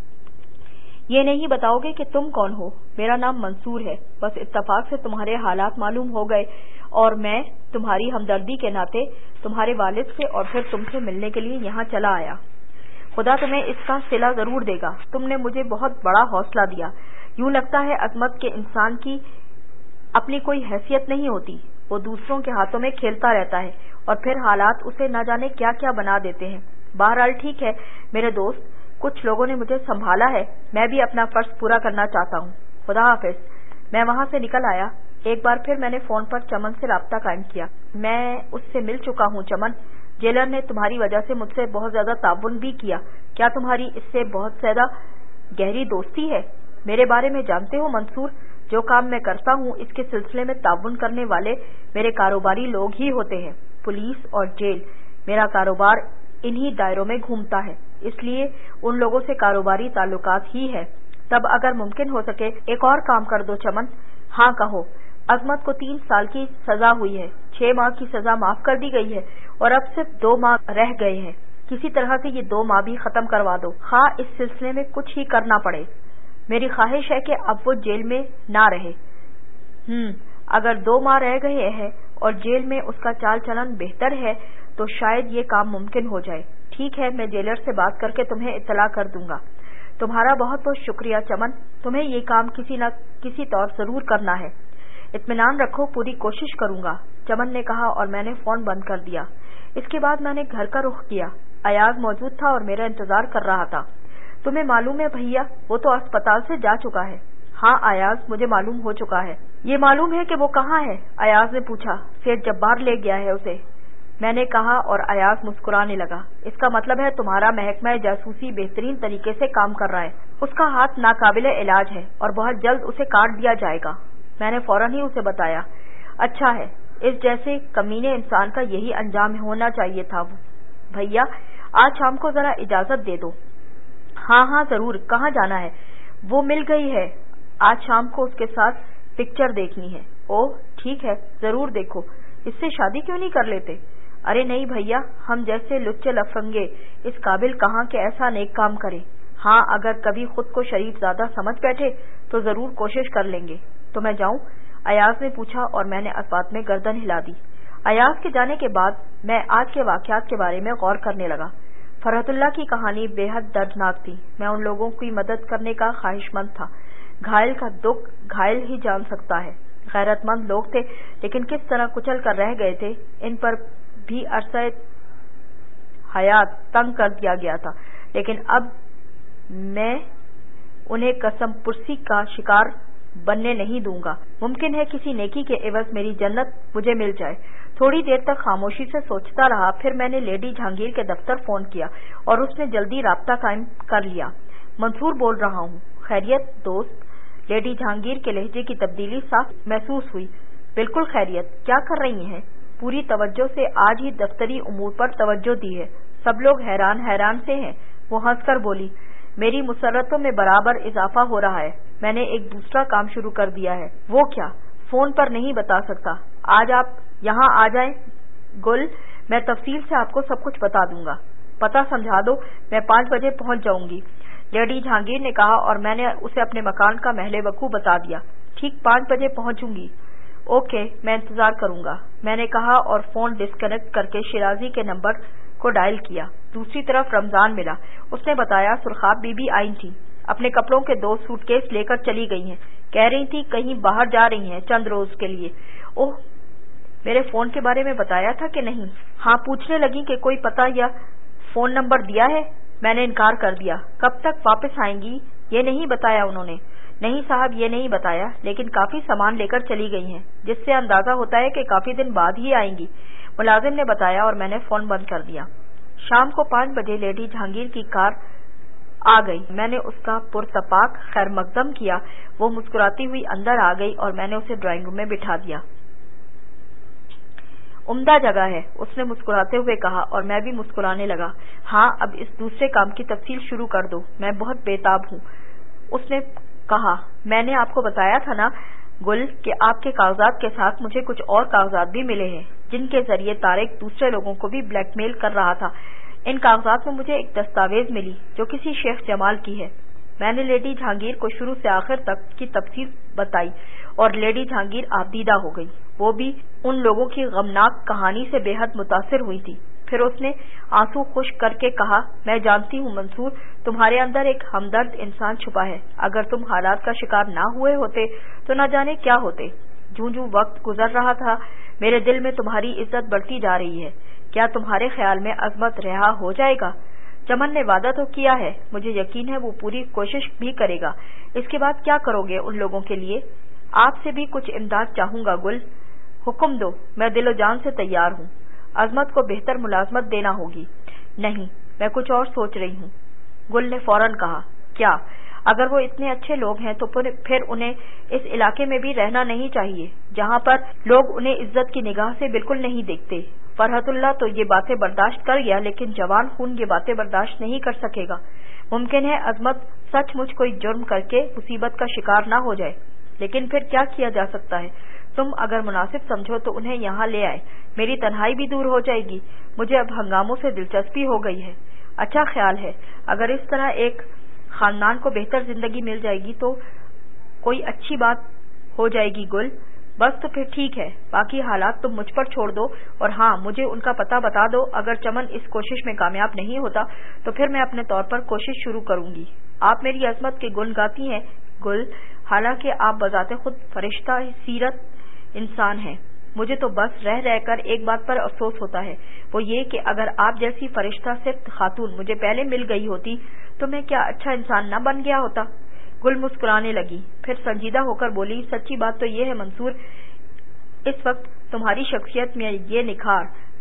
یہ نہیں بتاؤ گے کہ تم کون ہو؟ میرا نام منصور ہے۔ بس اتفاق سے تمہارے حالات معلوم ہو گئے اور میں تمہاری ہمدردی کے ناطے تمہارے والد سے اور پھر تم سے ملنے کے لیے یہاں چلا آیا۔ خدا تمہیں اس کا صلہ ضرور دے گا، تم نے مجھے بہت بڑا حوصلہ دیا۔ یوں لگتا ہے عظمت کے انسان کی اپنی کوئی حیثیت نہیں ہوتی، وہ دوسروں کے ہاتھوں میں کھیلتا رہتا ہے اور پھر حالات اسے نہ جانے کیا کیا بنا دیتے ہیں۔ بہرحال ٹھیک ہے میرے دوست، کچھ لوگوں نے مجھے سنبھالا ہے، میں بھی اپنا فرض پورا کرنا چاہتا ہوں۔ خدا حافظ۔ میں وہاں سے نکل آیا۔ ایک بار پھر میں نے فون پر چمن سے رابطہ قائم کیا۔ میں اس سے مل چکا ہوں چمن، جیلر نے تمہاری وجہ سے مجھ سے بہت زیادہ تعاون بھی کیا۔ کیا تمہاری اس سے بہت زیادہ گہری دوستی ہے؟ میرے بارے میں جانتے ہو منصور، جو کام میں کرتا ہوں اس کے سلسلے میں تعاون کرنے والے میرے کاروباری لوگ ہی ہوتے ہیں، پولیس اور جیل۔ میرا کاروبار انہی دائروں میں گھومتا ہے، اس لیے ان لوگوں سے کاروباری تعلقات ہی ہے۔ تب اگر ممکن ہو سکے ایک اور کام کر دو چمن۔ ہاں کہو۔ عظمت کو تین سال کی سزا ہوئی ہے، چھ ماہ کی سزا معاف کر دی گئی ہے اور اب صرف دو ماہ رہ گئے ہیں۔ کسی طرح سے یہ دو ماہ بھی ختم کروا دو، خواہ اس سلسلے میں کچھ ہی کرنا پڑے۔ میری خواہش ہے کہ اب وہ جیل میں نہ رہے۔ ہم اگر دو ماہ رہ گئے ہیں اور جیل میں اس کا چال چلن بہتر ہے تو شاید یہ کام ممکن ہو جائے۔ ٹھیک ہے، میں جیلر سے بات کر کے تمہیں اطلاع کر دوں گا۔ تمہارا بہت بہت شکریہ چمن، تمہیں یہ کام کسی نہ کسی طور ضرور کرنا ہے۔ اطمینان رکھو، پوری کوشش کروں گا، چمن نے کہا اور میں نے فون بند کر دیا۔ اس کے بعد میں نے گھر کا رخ کیا۔ ایاز موجود تھا اور میرا انتظار کر رہا تھا۔ تمہیں معلوم ہے بھیا، وہ تو اسپتال سے جا چکا ہے۔ ہاں ایاز، مجھے معلوم ہو چکا ہے۔ یہ معلوم ہے کہ وہ کہاں ہے؟ ایاز نے پوچھا۔ سیٹھ جبار لے گیا ہے اسے۔ میں نے کہا اور ایاز مسکرانے لگا۔ اس کا مطلب ہے تمہارا محکمہ جاسوسی بہترین طریقے سے کام کر رہا ہے۔ اس کا ہاتھ ناقابل علاج ہے اور بہت جلد اسے کاٹ دیا جائے گا۔ میں نے فوراً ہی اسے بتایا۔ اچھا ہے، اس جیسے کمینے انسان کا یہی انجام ہونا چاہیے تھا۔ بھیا آج شام کو ذرا اجازت دے دو۔ ہاں ہاں ضرور، کہاں جانا ہے؟ وہ مل گئی ہے، آج شام کو اس کے ساتھ پکچر دیکھنی ہے۔ اوہ ٹھیک ہے، ضرور دیکھو۔ اس سے شادی کیوں نہیں کر لیتے؟ ارے نہیں بھیا، ہم جیسے لچے لفنگے اس قابل کہاں کہ ایسا نیک کام کریں۔ ہاں اگر کبھی خود کو شریف زیادہ سمجھ بیٹھے تو ضرور کوشش کر لیں گے۔ تو میں جاؤں؟ ایاز نے پوچھا اور میں نے اس بات میں گردن ہلا دی۔ ایاز کے جانے کے بعد میں آج کے واقعات کے بارے میں غور کرنے لگا۔ فرحت اللہ کی کہانی بے حد دردناک تھی۔ میں ان لوگوں کی مدد کرنے کا خواہش مند تھا۔ گھائل کا دکھ گھائل ہی جان سکتا ہے۔ غیرت مند لوگ تھے لیکن کس طرح کچل کر رہ گئے تھے، ان پر بھی عرصہ حیات تنگ کر دیا گیا تھا، لیکن اب میں انہیں قسم پرسی کا شکار بننے نہیں دوں گا۔ ممکن ہے کسی نیکی کے عوض میری جنت مجھے مل جائے۔ تھوڑی دیر تک خاموشی سے سوچتا رہا، پھر میں نے لیڈی جہانگیر کے دفتر فون کیا اور اس نے جلدی رابطہ قائم کر لیا۔ منصور بول رہا ہوں۔ خیریت دوست؟ لیڈی جہانگیر کے لہجے کی تبدیلی صاف محسوس ہوئی۔ بالکل خیریت، کیا کر رہی ہیں؟ پوری توجہ سے آج ہی دفتری امور پر توجہ دی ہے۔ سب لوگ حیران حیران سے ہیں۔ وہ ہنس کر بولی، میری مسرتوں میں برابر اضافہ ہو رہا ہے۔ میں نے ایک دوسرا کام شروع کر دیا ہے۔ وہ کیا؟ فون پر نہیں بتا سکتا۔ آج آپ یہاں آ جائیں گل، میں تفصیل سے آپ کو سب کچھ بتا دوں گا۔ پتہ سمجھا دو، میں پانچ بجے پہنچ جاؤں گی، لیڈی جہانگیر نے کہا اور میں نے اسے اپنے مکان کا محل وقوع بتا دیا۔ ٹھیک پانچ بجے پہنچوں گی۔ اوکے، میں انتظار کروں گا، میں نے کہا اور فون ڈسکنیکٹ کر کے شیرازی کے نمبر کو ڈائل کیا۔ دوسری طرف رمضان ملا۔ اس نے بتایا سرخاب بی بی آئی تھی، اپنے کپڑوں کے دو سوٹ کیس لے کر چلی گئی ہیں، کہہ رہی تھی کہیں باہر جا رہی ہیں چند روز کے لیے۔ اوہ، میرے فون کے بارے میں بتایا تھا کہ نہیں؟ ہاں، پوچھنے لگی کہ کوئی پتہ یا فون نمبر دیا ہے؟ میں نے انکار کر دیا۔ کب تک واپس آئیں گی یہ نہیں بتایا انہوں نے؟ نہیں صاحب، یہ نہیں بتایا، لیکن کافی سامان لے کر چلی گئی ہیں، جس سے اندازہ ہوتا ہے کہ کافی دن بعد ہی آئیں گی، ملازم نے بتایا اور میں نے فون بند کر دیا۔ شام کو پانچ بجے لیڈی جہانگیر کی کار آ گئی۔ میں نے اس کا پرتپاک خیر مقدم کیا۔ وہ مسکراتی ہوئی اندر آ گئی اور میں نے اسے ڈرائنگ روم میں بٹھا دیا۔ عمدہ جگہ ہے، اس نے مسکراتے ہوئے کہا اور میں بھی مسکرانے لگا۔ ہاں، اب اس دوسرے کام کی تفصیل شروع کر دو، میں بہت بےتاب ہوں۔ اس نے کہا، میں نے آپ کو بتایا تھا نا گل کہ آپ کے کاغذات کے ساتھ مجھے کچھ اور کاغذات بھی ملے ہیں جن کے ذریعے طارق دوسرے لوگوں کو بھی بلیک میل کر رہا تھا۔ ان کاغذات میں مجھے ایک دستاویز ملی جو کسی شیخ جمال کی ہے۔ میں نے لیڈی جہانگیر کو شروع سے آخر تک کی تفصیل بتائی اور لیڈی جہانگیر آبدیدہ ہو گئی۔ وہ بھی ان لوگوں کی غمناک کہانی سے بے حد متاثر ہوئی تھی۔ پھر اس نے آنسو خشک کر کے کہا، میں جانتی ہوں منصور، تمہارے اندر ایک ہمدرد انسان چھپا ہے۔ اگر تم حالات کا شکار نہ ہوئے ہوتے تو نہ جانے کیا ہوتے۔ جوں جوں وقت گزر رہا تھا میرے دل میں تمہاری عزت بڑھتی جا رہی ہے۔ کیا تمہارے خیال میں عظمت رہا ہو جائے گا؟ چمن نے وعدہ تو کیا ہے، مجھے یقین ہے وہ پوری کوشش بھی کرے گا۔ اس کے بعد کیا کرو گے ان لوگوں کے لیے؟ آپ سے بھی کچھ امداد چاہوں گا گل، حکم دو، میں دل و جان سے تیار ہوں۔ عظمت کو بہتر ملازمت دینا ہوگی۔ نہیں، میں کچھ اور سوچ رہی ہوں، گل نے فوراً کہا۔ کیا؟ اگر وہ اتنے اچھے لوگ ہیں تو پھر انہیں اس علاقے میں بھی رہنا نہیں چاہیے جہاں پر لوگ انہیں عزت کی نگاہ سے بالکل نہیں دیکھتے۔ فرحت اللہ تو یہ باتیں برداشت کر گیا، لیکن جوان خون یہ باتیں برداشت نہیں کر سکے گا۔ ممکن ہے عظمت سچ مچ کوئی جرم کر کے مصیبت کا شکار نہ ہو جائے، لیکن پھر کیا کیا جا سکتا ہے؟ تم اگر مناسب سمجھو تو انہیں یہاں لے آئے، میری تنہائی بھی دور ہو جائے گی۔ مجھے اب ہنگاموں سے دلچسپی ہو گئی ہے۔ اچھا خیال ہے، اگر اس طرح ایک خاندان کو بہتر زندگی مل جائے گی تو کوئی اچھی بات ہو جائے گی گل۔ بس تو پھر ٹھیک ہے، باقی حالات تم مجھ پر چھوڑ دو، اور ہاں مجھے ان کا پتہ بتا دو۔ اگر چمن اس کوشش میں کامیاب نہیں ہوتا تو پھر میں اپنے طور پر کوشش شروع کروں گی۔ آپ میری عظمت کے گن گاتی ہیں گل، حالانکہ آپ بذات خود فرشتہ سیرت انسان ہیں۔ مجھے تو بس رہ رہ کر ایک بات پر افسوس ہوتا ہے، وہ یہ کہ اگر آپ جیسی فرشتہ صفت خاتون مجھے پہلے مل گئی ہوتی تو میں کیا اچھا انسان نہ بن گیا ہوتا۔ گل مسکرانے لگی، پھر سنجیدہ ہو کر بولی، سچی بات تو یہ ہے منصور، اس وقت تمہاری شخصیت میں یہ نکھار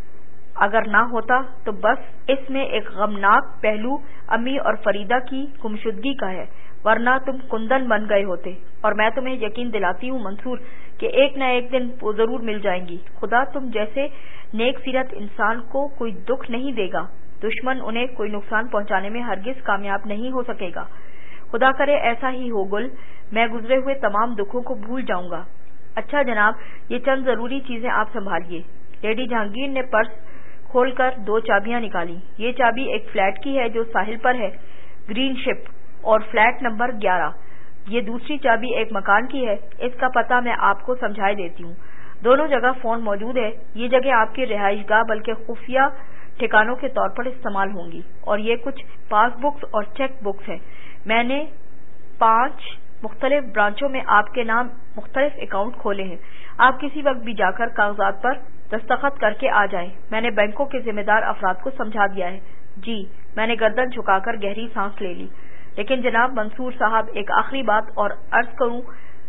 اگر نہ ہوتا تو بس اس میں ایک غمناک پہلو امی اور فریدہ کی گمشدگی کا ہے، ورنہ تم کندن بن گئے ہوتے۔ اور میں تمہیں یقین دلاتی ہوں منصور کہ ایک نہ ایک دن وہ ضرور مل جائیں گی۔ خدا تم جیسے نیک سیرت انسان کو کوئی دکھ نہیں دے گا، دشمن انہیں کوئی نقصان پہنچانے میں ہرگز کامیاب نہیں ہو سکے گا۔ خدا کرے ایسا ہی ہو گل، میں گزرے ہوئے تمام دکھوں کو بھول جاؤں گا۔ اچھا جناب، یہ چند ضروری چیزیں آپ سنبھالیے۔ لیڈی جہانگیر نے پرس کھول کر دو چابیاں نکالی۔ یہ چابی ایک فلیٹ کی ہے جو ساحل پر ہے، گرین شپ، اور فلیٹ نمبر گیارہ۔ یہ دوسری چابی ایک مکان کی ہے، اس کا پتہ میں آپ کو سمجھائے دیتی ہوں۔ دونوں جگہ فون موجود ہے۔ یہ جگہ آپ کی رہائش گاہ بلکہ خفیہ ٹھکانوں کے طور پر استعمال ہوں گی، اور یہ کچھ پاس بکس اور چیک بکس ہیں۔ میں نے پانچ مختلف برانچوں میں آپ کے نام مختلف اکاؤنٹ کھولے ہیں۔ آپ کسی وقت بھی جا کر کاغذات پر دستخط کر کے آ جائیں۔ میں نے بینکوں کے ذمہ دار افراد کو سمجھا دیا ہے۔ جی، میں نے گردن جھکا کر گہری سانس لے لی۔ لیکن جناب منصور صاحب، ایک آخری بات اور عرض کروں،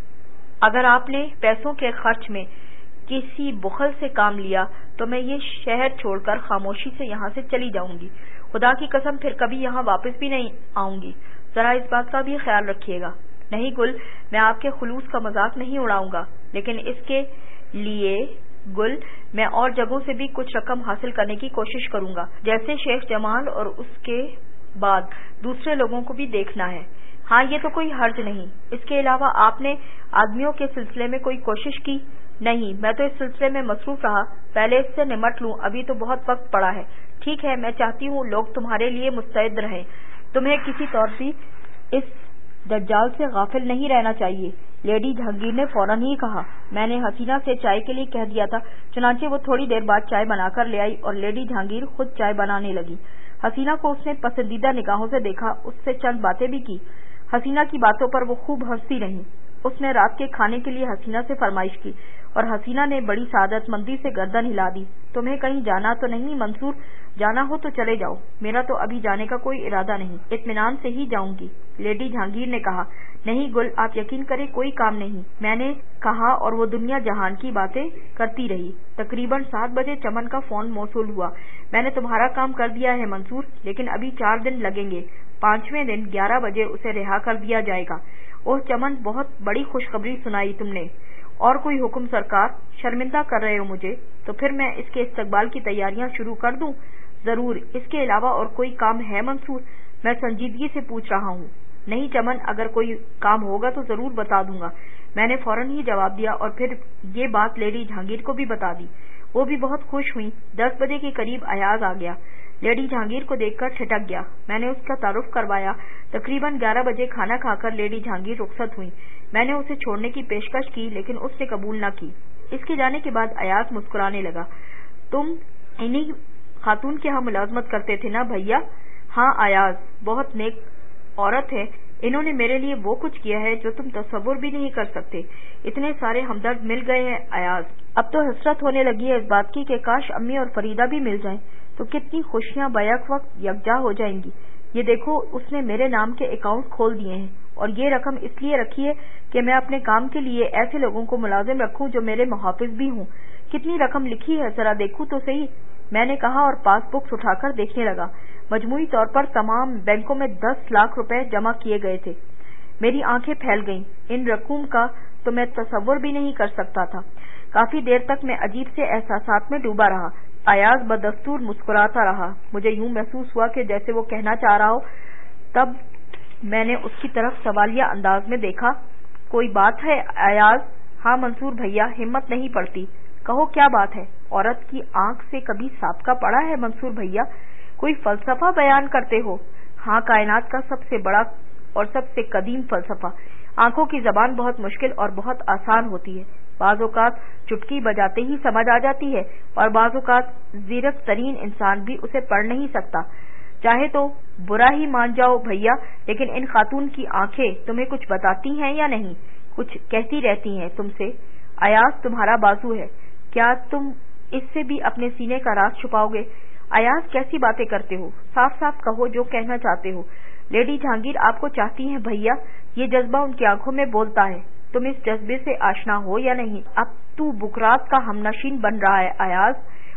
اگر آپ نے پیسوں کے خرچ میں کسی بخل سے کام لیا تو میں یہ شہر چھوڑ کر خاموشی سے یہاں سے چلی جاؤں گی۔ خدا کی قسم پھر کبھی یہاں واپس بھی نہیں آؤں گی۔ ذرا اس بات کا بھی خیال رکھیے گا۔ نہیں گل، میں آپ کے خلوص کا مذاق نہیں اڑاؤں گا، لیکن اس کے لیے گل میں اور جگہوں سے بھی کچھ رقم حاصل کرنے کی کوشش کروں گا، جیسے شیخ جمال، اور اس کے بعد دوسرے لوگوں کو بھی دیکھنا ہے۔ ہاں، یہ تو کوئی حرج نہیں۔ اس کے علاوہ آپ نے آدمیوں کے سلسلے میں کوئی کوشش کی؟ نہیں، میں تو اس سلسلے میں مصروف رہا۔ پہلے اس سے نمٹ لوں، ابھی تو بہت وقت پڑا ہے۔ ٹھیک ہے، میں چاہتی ہوں لوگ تمہارے لیے مستعد رہیں۔ تمہیں کسی طور بھی اس دجال سے غافل نہیں رہنا چاہیے۔ لیڈی جہانگیر نے فوراً ہی کہا۔ میں نے حسینہ سے چائے کے لیے کہہ دیا تھا، چنانچہ وہ تھوڑی دیر بعد چائے بنا کر لے آئی اور لیڈی جہانگیر خود چائے بنانے لگی۔ حسینہ کو اس نے پسندیدہ نگاہوں سے دیکھا، اس سے چند باتیں بھی کی۔ حسینہ کی باتوں پر وہ خوب ہنستی رہی۔ اس نے رات کے کھانے کے لیے حسینہ سے فرمائش کی اور حسینہ نے بڑی سعادت مندی سے گردن ہلا دی۔ تمہیں کہیں جانا تو نہیں منصور؟ جانا ہو تو چلے جاؤ، میرا تو ابھی جانے کا کوئی ارادہ نہیں، اطمینان سے ہی جاؤں گی۔ لیڈی جہانگیر نے کہا۔ نہیں گل، آپ یقین کریں کوئی کام نہیں، میں نے کہا، اور وہ دنیا جہان کی باتیں کرتی رہی۔ تقریباً سات بجے چمن کا فون موصول ہوا۔ میں نے تمہارا کام کر دیا ہے منصور، لیکن ابھی چار دن لگیں گے۔ پانچویں دن گیارہ بجے اسے رہا کر دیا جائے گا۔ اوہ چمن، بہت بڑی خوشخبری سنائی تم نے۔ اور کوئی حکم سرکار؟ شرمندہ کر رہے ہو مجھے، تو پھر میں اس کے استقبال کی تیاریاں شروع کر دوں؟ ضرور۔ اس کے علاوہ اور کوئی کام ہے منصور؟ میں سنجیدگی سے پوچھ رہا ہوں۔ نہیں چمن، اگر کوئی کام ہوگا تو ضرور بتا دوں گا۔ میں نے فوراً ہی جواب دیا اور پھر یہ بات لیڈی جہانگیر کو بھی بتا دی۔ وہ بھی بہت خوش ہوئی۔ دس بجے کے قریب ایاز آ گیا۔ لیڈی جہانگیر کو دیکھ کر ٹھٹک گیا۔ میں نے اس کا تعارف کروایا۔ تقریباً گیارہ بجے کھانا کھا کر لیڈی جہانگیر رخصت ہوئی۔ میں نے اسے چھوڑنے کی پیشکش کی، لیکن اس نے قبول نہ کی۔ اس کے جانے کے بعد ایاز مسکرانے لگا۔ تم انہی خاتون کے ہاں ملازمت کرتے تھے نا بھیا؟ ہاں ایاز بہت نیک عورت ہے، انہوں نے میرے لیے وہ کچھ کیا ہے جو تم تصور بھی نہیں کر سکتے۔ اتنے سارے ہمدرد مل گئے ہیں ایاز۔ اب تو حسرت ہونے لگی ہے اس بات کی کہ کاش امی اور فریدہ بھی مل جائیں تو کتنی خوشیاں بیک وقت یکجا ہو جائیں گی۔ یہ دیکھو، اس نے میرے نام کے اکاؤنٹ کھول دیے ہیں، اور یہ رقم اس لیے رکھی ہے کہ میں اپنے کام کے لیے ایسے لوگوں کو ملازم رکھوں جو میرے محافظ بھی ہوں۔ کتنی رقم لکھی ہے ذرا دیکھوں تو صحیح، میں نے کہا اور پاس بکس اٹھا کر دیکھنے لگا۔ مجموعی طور پر تمام بینکوں میں دس لاکھ روپے جمع کیے گئے تھے۔ میری آنکھیں پھیل گئیں۔ ان رقوم کا تو میں تصور بھی نہیں کر سکتا تھا۔ کافی دیر تک میں عجیب سے احساسات میں ڈوبا رہا۔ ایاز بدستور مسکراتا رہا۔ مجھے یوں محسوس ہوا کہ جیسے وہ کہنا چاہ رہا ہو۔ تب میں نے اس کی طرف سوالیہ انداز میں دیکھا۔ کوئی بات ہے ایاز؟ ہاں منصور بھیا، ہمت نہیں پڑتی، کہو کیا بات ہے؟ عورت کی آنکھ سے کبھی سابقہ پڑا ہے منصور بھیا؟ کوئی فلسفہ بیان کرتے ہو؟ ہاں، کائنات کا سب سے بڑا اور سب سے قدیم فلسفہ۔ آنکھوں کی زبان بہت مشکل اور بہت آسان ہوتی ہے۔ بعض اوقات چٹکی بجاتے ہی سمجھ آ جاتی ہے، اور بعض اوقات زیرک ترین انسان بھی اسے پڑھ نہیں سکتا۔ چاہے تو برا ہی مان جاؤ بھیا، لیکن ان خاتون کی آنکھیں تمہیں کچھ بتاتی ہیں یا نہیں؟ کچھ کہتی رہتی ہیں تم سے۔ ایاز تمہارا بازو ہے، کیا تم اس سے بھی اپنے سینے کا راز چھپاؤ گے؟ ایاز کیسی باتیں کرتے ہو؟ صاف صاف کہو جو کہنا چاہتے ہو۔ لیڈی جہانگیر آپ کو چاہتی ہیں بھیا، یہ جذبہ ان کی آنکھوں میں بولتا ہے۔ تم اس جذبے سے آشنا ہو یا نہیں؟ اب تو بکرات کا ہم نشین بن رہا ہے ایاز،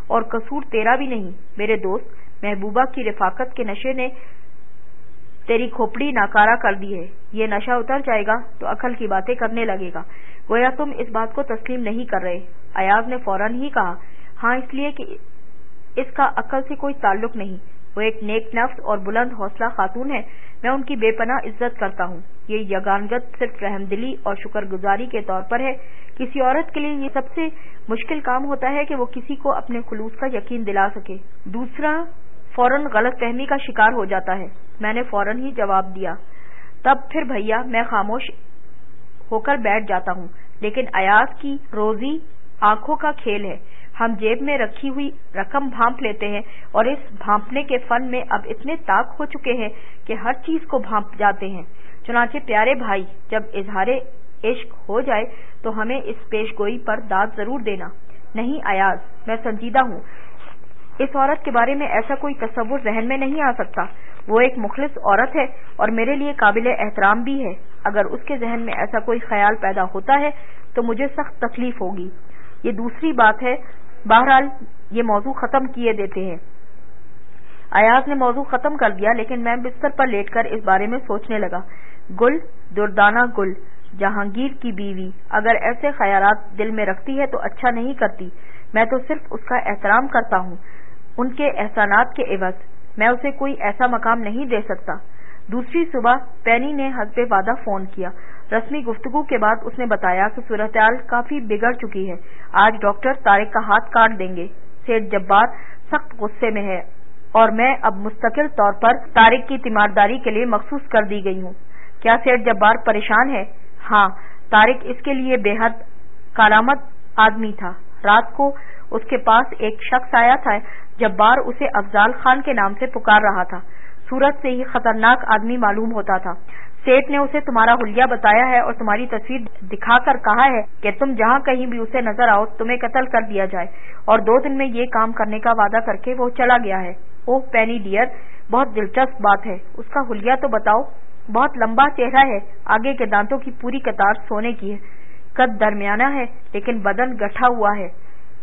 اور قصور تیرا بھی نہیں میرے دوست. محبوبہ کی رفاقت کے نشے نے تیری کھوپڑی ناکارہ کر دی ہے. یہ نشہ اتر جائے گا تو عقل کی باتیں کرنے لگے گا. گویا تم اس بات کو تسلیم نہیں کر رہے. ایاز نے فوراً ہی کہا ہاں اس لیے کہ اس کا عقل سے کوئی تعلق نہیں. وہ ایک نیک نفس اور بلند حوصلہ خاتون ہے. میں ان کی بے پناہ عزت کرتا ہوں. یہ یگانگت صرف رحم دلی اور شکر گزاری کے طور پر ہے. کسی عورت کے لیے یہ سب سے مشکل کام ہوتا ہے کہ وہ کسی کو اپنے خلوص کا یقین دلا سکے. دوسرا فوراً غلط فہمی کا شکار ہو جاتا ہے. میں نے فوراً ہی جواب دیا تب پھر بھیا میں خاموش ہو کر بیٹھ جاتا ہوں. لیکن ایاز کی روزی آنکھوں کا کھیل ہے. ہم جیب میں رکھی ہوئی رقم بھانپ لیتے ہیں اور اس بھانپنے کے فن میں اب اتنے طاق ہو چکے ہیں کہ ہر چیز کو بھانپ جاتے ہیں. چنانچہ پیارے بھائی جب اظہار عشق ہو جائے تو ہمیں اس پیش گوئی پر داد ضرور دینا. نہیں ایاز میں سنجیدہ ہوں. اس عورت کے بارے میں ایسا کوئی تصور ذہن میں نہیں آ سکتا. وہ ایک مخلص عورت ہے اور میرے لیے قابل احترام بھی ہے. اگر اس کے ذہن میں ایسا کوئی خیال پیدا ہوتا ہے تو مجھے سخت تکلیف ہوگی. یہ دوسری بات ہے. بہرحال یہ موضوع ختم کیے دیتے ہیں. ایاز نے موضوع ختم کر دیا لیکن میں بستر پر لیٹ کر اس بارے میں سوچنے لگا. گل دردانہ گل جہانگیر کی بیوی اگر ایسے خیالات دل میں رکھتی ہے تو اچھا نہیں کرتی. میں تو صرف اس کا احترام کرتا ہوں ان کے احسانات کے عوض. میں اسے کوئی ایسا مقام نہیں دے سکتا. دوسری صبح پینی نے حسب وعدہ فون کیا. رسمی گفتگو کے بعد اس نے بتایا کہ صورتحال کافی بگڑ چکی ہے. آج ڈاکٹر طارق کا ہاتھ کاٹ دیں گے. سیٹھ جبار سخت غصے میں ہے اور میں اب مستقل طور پر طارق کی تیمارداری کے لیے مخصوص کر دی گئی ہوں. کیا سیٹھ جبار پریشان ہے؟ ہاں. طارق اس کے لیے بے حد کارآمد آدمی تھا. رات کو اس کے پاس ایک شخص آیا تھا. جبار اسے افضال خان کے نام سے پکار رہا تھا. صورت سے ہی خطرناک آدمی معلوم ہوتا تھا. سیٹھ نے اسے تمہارا حلیہ بتایا ہے اور تمہاری تصویر دکھا کر کہا ہے کہ تم جہاں کہیں بھی اسے نظر آؤ تمہیں قتل کر دیا جائے اور دو دن میں یہ کام کرنے کا وعدہ کر کے وہ چلا گیا ہے. اوہ پینی ڈیئر بہت دلچسپ بات ہے. اس کا حلیہ تو بتاؤ. بہت لمبا چہرہ ہے. آگے کے دانتوں کی پوری قطار سونے کی ہے. قد درمیانہ ہے لیکن بدن گٹھا ہوا ہے.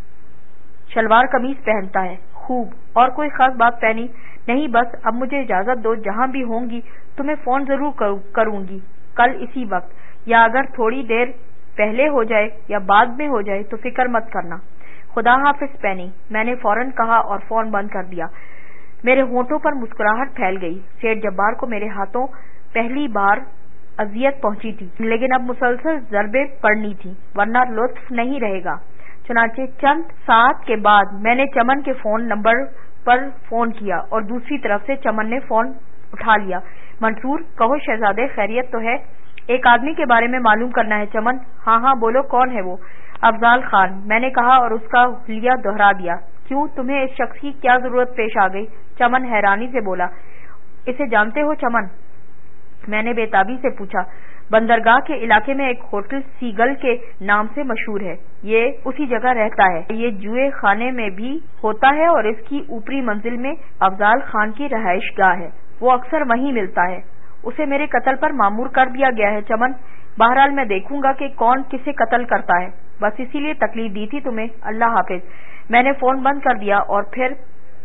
شلوار قمیض پہنتا ہے. خوب. اور کوئی خاص بات پینی؟ نہیں بس اب مجھے اجازت دو. جہاں بھی ہوں گی تمہیں فون ضرور کروں گی کل اسی وقت یا اگر تھوڑی دیر پہلے ہو جائے یا بعد میں ہو جائے تو فکر مت کرنا. خدا حافظ پینی. میں نے فوراً کہا اور فون بند کر دیا. میرے ہونٹوں پر مسکراہٹ پھیل گئی. سیٹھ جبار کو میرے ہاتھوں پہلی بار اذیت پہنچی تھی لیکن اب مسلسل ضربیں پڑنی تھی ورنہ لطف نہیں رہے گا. چنانچہ چند ساعت کے بعد میں نے چمن کے فون نمبر پر فون کیا اور دوسری طرف سے چمن نے فون اٹھا لیا. منصور کہو شہزادے خیریت تو ہے؟ ایک آدمی کے بارے میں معلوم کرنا ہے چمن. ہاں ہاں بولو کون ہے وہ؟ افضال خان. میں نے کہا اور اس کا حلیہ دہرا دیا. کیوں تمہیں اس شخص کی کیا ضرورت پیش آ گئی؟ چمن حیرانی سے بولا. اسے جانتے ہو چمن؟ میں نے بےتابی سے پوچھا. بندرگاہ کے علاقے میں ایک ہوٹل سیگل کے نام سے مشہور ہے. یہ اسی جگہ رہتا ہے. یہ جوئے خانے میں بھی ہوتا ہے اور اس کی اوپری منزل میں افضال خان کی رہائش گاہ ہے. وہ اکثر وہیں ملتا ہے. اسے میرے قتل پر مامور کر دیا گیا ہے چمن. بہرحال میں دیکھوں گا کہ کون کسے قتل کرتا ہے. بس اسی لیے تکلیف دی تھی تمہیں. اللہ حافظ. میں نے فون بند کر دیا اور پھر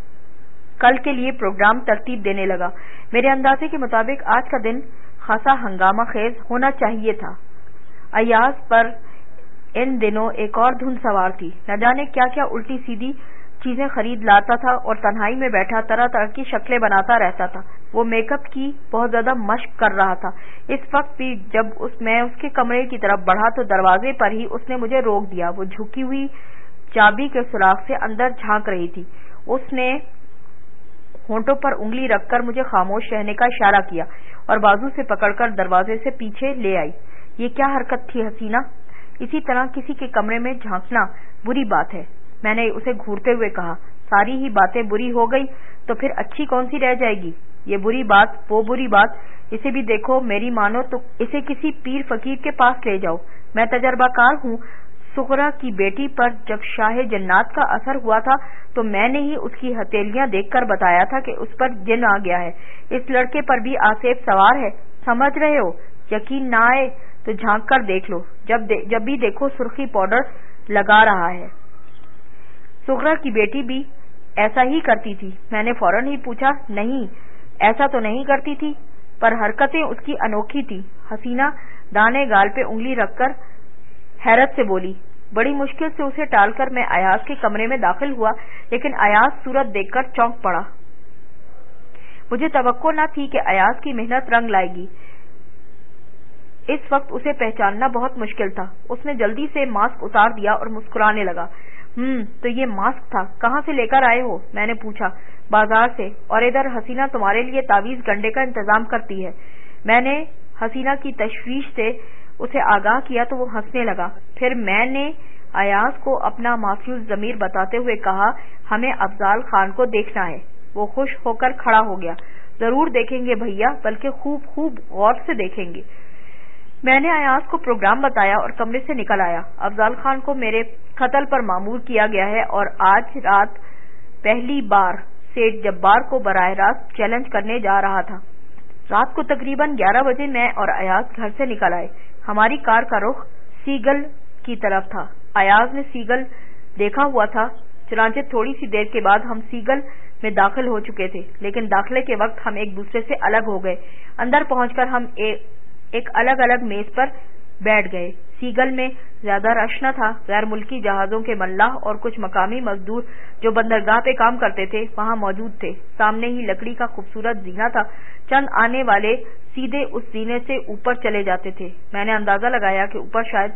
کل کے لیے پروگرام ترتیب دینے لگا. میرے اندازے کے مطابق آج کا دن خاصا ہنگامہ خیز ہونا چاہیے تھا. ایاز پر ان دنوں ایک اور دھن سوار تھی. نہ جانے کیا کیا الٹی سیدھی چیزیں خرید لاتا تھا اور تنہائی میں بیٹھا طرح طرح کی شکلیں بناتا رہتا تھا. وہ میک اپ کی بہت زیادہ مشق کر رہا تھا. اس وقت بھی جب اس میں اس کے کمرے کی طرف بڑھا تو دروازے پر ہی اس نے مجھے روک دیا. وہ جھکی ہوئی چابی کے سوراخ سے اندر جھانک رہی تھی. اس نے ہونٹوں پر انگلی رکھ کر مجھے خاموش رہنے کا اشارہ کیا اور بازو سے پکڑ کر دروازے سے پیچھے لے آئی. یہ کیا حرکت تھی حسینہ؟ اسی طرح کسی کے کمرے میں جھانکنا بری بات ہے. میں نے اسے گھورتے ہوئے کہا. ساری ہی باتیں بری ہو گئی تو پھر اچھی کون سی رہ جائے گی؟ یہ بری بات وہ بری بات. اسے بھی دیکھو. میری مانو تو اسے کسی پیر فقیر کے پاس لے جاؤ. میں تجربہ کار ہوں. سغرا کی بیٹی پر جب شاہ جنات کا اثر ہوا تھا تو میں نے ہی اس کی ہتھیلیاں دیکھ کر بتایا تھا کہ اس پر جن آ گیا ہے. اس لڑکے پر بھی آصف سوار ہے. سمجھ رہے ہو؟ یقین نہ آئے تو جھانک کر دیکھ لو. جب جب بھی دیکھو سرخی پاؤڈر لگا رہا ہے. سغرا کی بیٹی بھی ایسا ہی کرتی تھی؟ میں نے فوراً ہی پوچھا۔ نہیں، ایسا تو نہیں کرتی تھی، پر حرکتیں اس کی انوکھی تھی۔ حسینہ دانے گال پہ انگلی رکھ کر حیرت سے بولی۔ بڑی مشکل سے اسے ٹال کر میں ایاز کے کمرے میں داخل ہوا، لیکن ایاز صورت دیکھ کر چونک پڑا۔ مجھے توقع نہ تھی کہ ایاز کی محنت رنگ لائے گی۔ اس وقت اسے پہچاننا بہت مشکل تھا۔ اس نے جلدی سے ماسک اتار دیا اور مسکرانے لگا۔ ہم تو یہ ماسک تھا، کہاں سے لے کر آئے ہو؟ میں نے پوچھا۔ بازار سے، اور ادھر حسینہ تمہارے لیے تعویذ گنڈے کا انتظام کرتی ہے۔ میں نے حسینہ کی تشویش سے اسے آگاہ کیا تو وہ ہنسنے لگا۔ پھر میں نے ایاز کو اپنا مافیوز ضمیر بتاتے ہوئے کہا، ہمیں افضال خان کو دیکھنا ہے۔ وہ خوش ہو کر کھڑا ہو گیا۔ ضرور دیکھیں گے بھیا، بلکہ خوب خوب غور سے دیکھیں گے۔ میں نے ایاز کو پروگرام بتایا اور کمرے سے نکل آیا۔ افضال خان کو میرے قتل پر مامور کیا گیا ہے اور آج رات پہلی بار سیٹھ جبار کو براہ راست چیلنج کرنے جا رہا تھا۔ رات کو تقریباً گیارہ بجے میں اور ایاز گھر سے نکل آئے۔ ہماری کار کا رخ سیگل کی طرف تھا۔ ایاز نے سیگل دیکھا ہوا تھا، چنانچہ تھوڑی سی دیر کے بعد ہم سیگل میں داخل ہو چکے تھے، لیکن داخلے کے وقت ہم ایک دوسرے سے الگ ہو گئے۔ اندر پہنچ کر ہم ایک الگ الگ میز پر بیٹھ گئے۔ سیگل میں زیادہ رش نہ تھا۔ غیر ملکی جہازوں کے ملاح اور کچھ مقامی مزدور جو بندرگاہ پہ کام کرتے تھے وہاں موجود تھے۔ سامنے ہی لکڑی کا خوبصورت زینہ تھا۔ چند آنے والے سیدھے اس زینے سے اوپر چلے جاتے تھے۔ میں نے اندازہ لگایا کہ اوپر شاید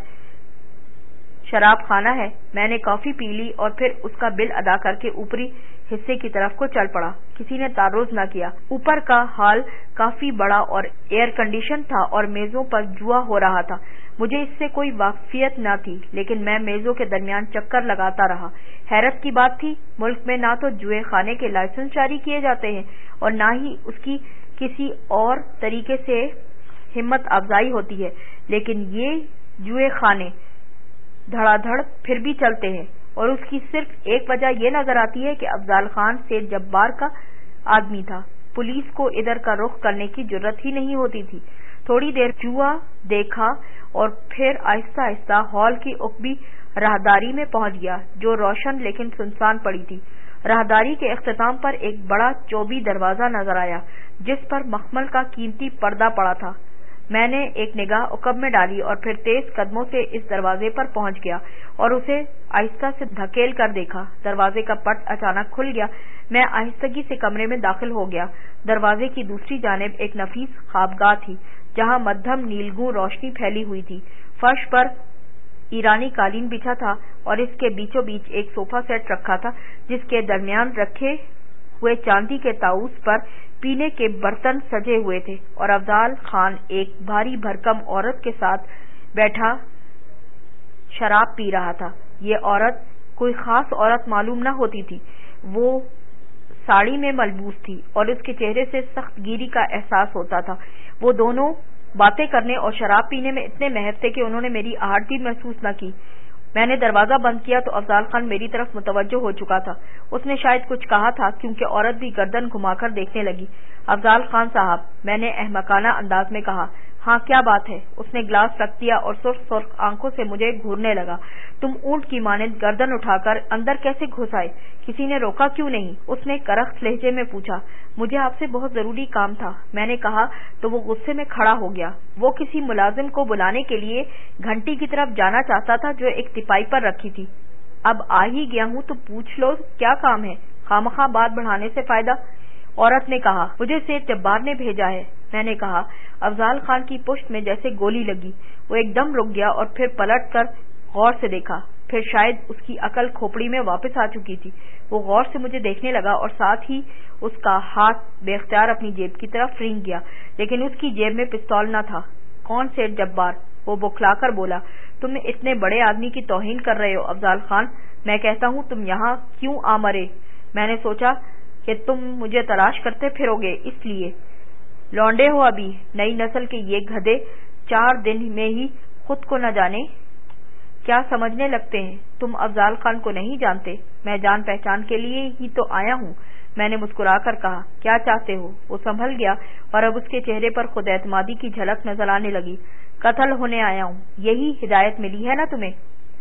شراب خانہ ہے۔ میں نے کافی پی لی اور پھر اس کا بل ادا کر کے اوپری حصے کی طرف کو چل پڑا۔ کسی نے تعرض نہ کیا۔ اوپر کا ہال کافی بڑا اور ایئر کنڈیشن تھا اور میزوں پر جوا ہو رہا تھا۔ مجھے اس سے کوئی واقفیت نہ تھی، لیکن میں میزوں کے درمیان چکر لگاتا رہا۔ حیرت کی بات تھی، ملک میں نہ تو جوئے خانے کے لائسنس جاری کیے جاتے ہیں اور نہ ہی اس کی کسی اور طریقے سے ہمت افزائی ہوتی ہے، لیکن یہ جوئے خانے دھڑا دھڑ پھر بھی چلتے ہیں، اور اس کی صرف ایک وجہ یہ نظر آتی ہے کہ افضال خان سیٹھ جبار کا آدمی تھا۔ پولیس کو ادھر کا رخ کرنے کی جرت ہی نہیں ہوتی تھی۔ تھوڑی دیر جوا دیکھا اور پھر آہستہ آہستہ ہال کی عقبی راہداری میں پہنچ گیا جو روشن لیکن سنسان پڑی تھی۔ راہداری کے اختتام پر ایک بڑا چوبی دروازہ نظر آیا جس پر مخمل کا قیمتی پردہ پڑا تھا۔ میں نے ایک نگاہ عقب میں ڈالی اور پھر تیز قدموں سے اس دروازے پر پہنچ گیا اور اسے آہستہ سے دھکیل کر دیکھا۔ دروازے کا پٹ اچانک کھل گیا۔ میں آہستگی سے کمرے میں داخل ہو گیا۔ دروازے کی دوسری جانب ایک نفیس خوابگاہ تھی جہاں مدھم نیلگوں روشنی پھیلی ہوئی تھی۔ فرش پر ایرانی قالین بچھا تھا اور اس کے بیچوں بیچ ایک صوفہ سیٹ رکھا تھا جس کے درمیان رکھے ہوئے چاندی کے طاؤس پر پینے کے برتن سجے ہوئے تھے، اور افضال خان ایک بھاری بھرکم عورت کے ساتھ بیٹھا شراب پی رہا تھا۔ یہ عورت کوئی خاص عورت معلوم نہ ہوتی تھی۔ وہ ساڑی میں ملبوس تھی اور اس کے چہرے سے سخت گیری کا احساس ہوتا تھا۔ وہ دونوں باتیں کرنے اور شراب پینے میں اتنے محو تھے کہ انہوں نے میری آہٹ بھی محسوس نہ کی۔ میں نے دروازہ بند کیا تو افضال خان میری طرف متوجہ ہو چکا تھا۔ اس نے شاید کچھ کہا تھا کیونکہ عورت بھی گردن گھما کر دیکھنے لگی۔ افضال خان صاحب، میں نے احمقانہ انداز میں کہا۔ ہاں، کیا بات ہے؟ اس نے گلاس رکھ دیا اور سرخ سرخ آنکھوں سے مجھے گھورنے لگا۔ تم اونٹ کی مانند گردن اٹھا کر اندر کیسے گھس آئے؟ کسی نے روکا کیوں نہیں؟ اس نے کرخت لہجے میں پوچھا۔ مجھے آپ سے بہت ضروری کام تھا، میں نے کہا تو وہ غصے میں کھڑا ہو گیا۔ وہ کسی ملازم کو بلانے کے لیے گھنٹی کی طرف جانا چاہتا تھا جو ایک تپائی پر رکھی تھی۔ اب آ ہی گیا ہوں تو پوچھ لو کیا کام ہے، خواہ بات بڑھانے سے فائدہ۔ عورت نے کہا، مجھے سیٹھ جبار نے بھیجا ہے۔ میں نے کہا۔ افضال خان کی پشت میں جیسے گولی لگی۔ وہ ایک دم رک گیا اور پھر پلٹ کر غور سے دیکھا۔ پھر شاید اس کی عقل کھوپڑی میں واپس آ چکی تھی۔ وہ غور سے مجھے دیکھنے لگا اور ساتھ ہی اس کا ہاتھ بے اختیار اپنی جیب کی طرف رینگ گیا، لیکن اس کی جیب میں پستول نہ تھا۔ کون سیٹھ جبار؟ وہ بوکھلا کر بولا۔ تم اتنے بڑے آدمی کی توہین کر رہے ہو افضال خان۔ میں کہتا ہوں تم یہاں کیوں آ مرے؟ میں نے سوچا کہ تم مجھے تلاش کرتے پھرو گے، اس لیے۔ لونڈے ہو ابھی، نئی نسل کے یہ گدھے چار دن میں ہی خود کو نہ جانے کیا سمجھنے لگتے ہیں۔ تم افضال خان کو نہیں جانتے؟ میں جان پہچان کے لیے ہی تو آیا ہوں، میں نے مسکرا کر کہا۔ کیا چاہتے ہو؟ وہ سنبھل گیا اور اب اس کے چہرے پر خود اعتمادی کی جھلک نظر آنے لگی۔ قتل ہونے آیا ہوں، یہی ہدایت ملی ہے نا تمہیں؟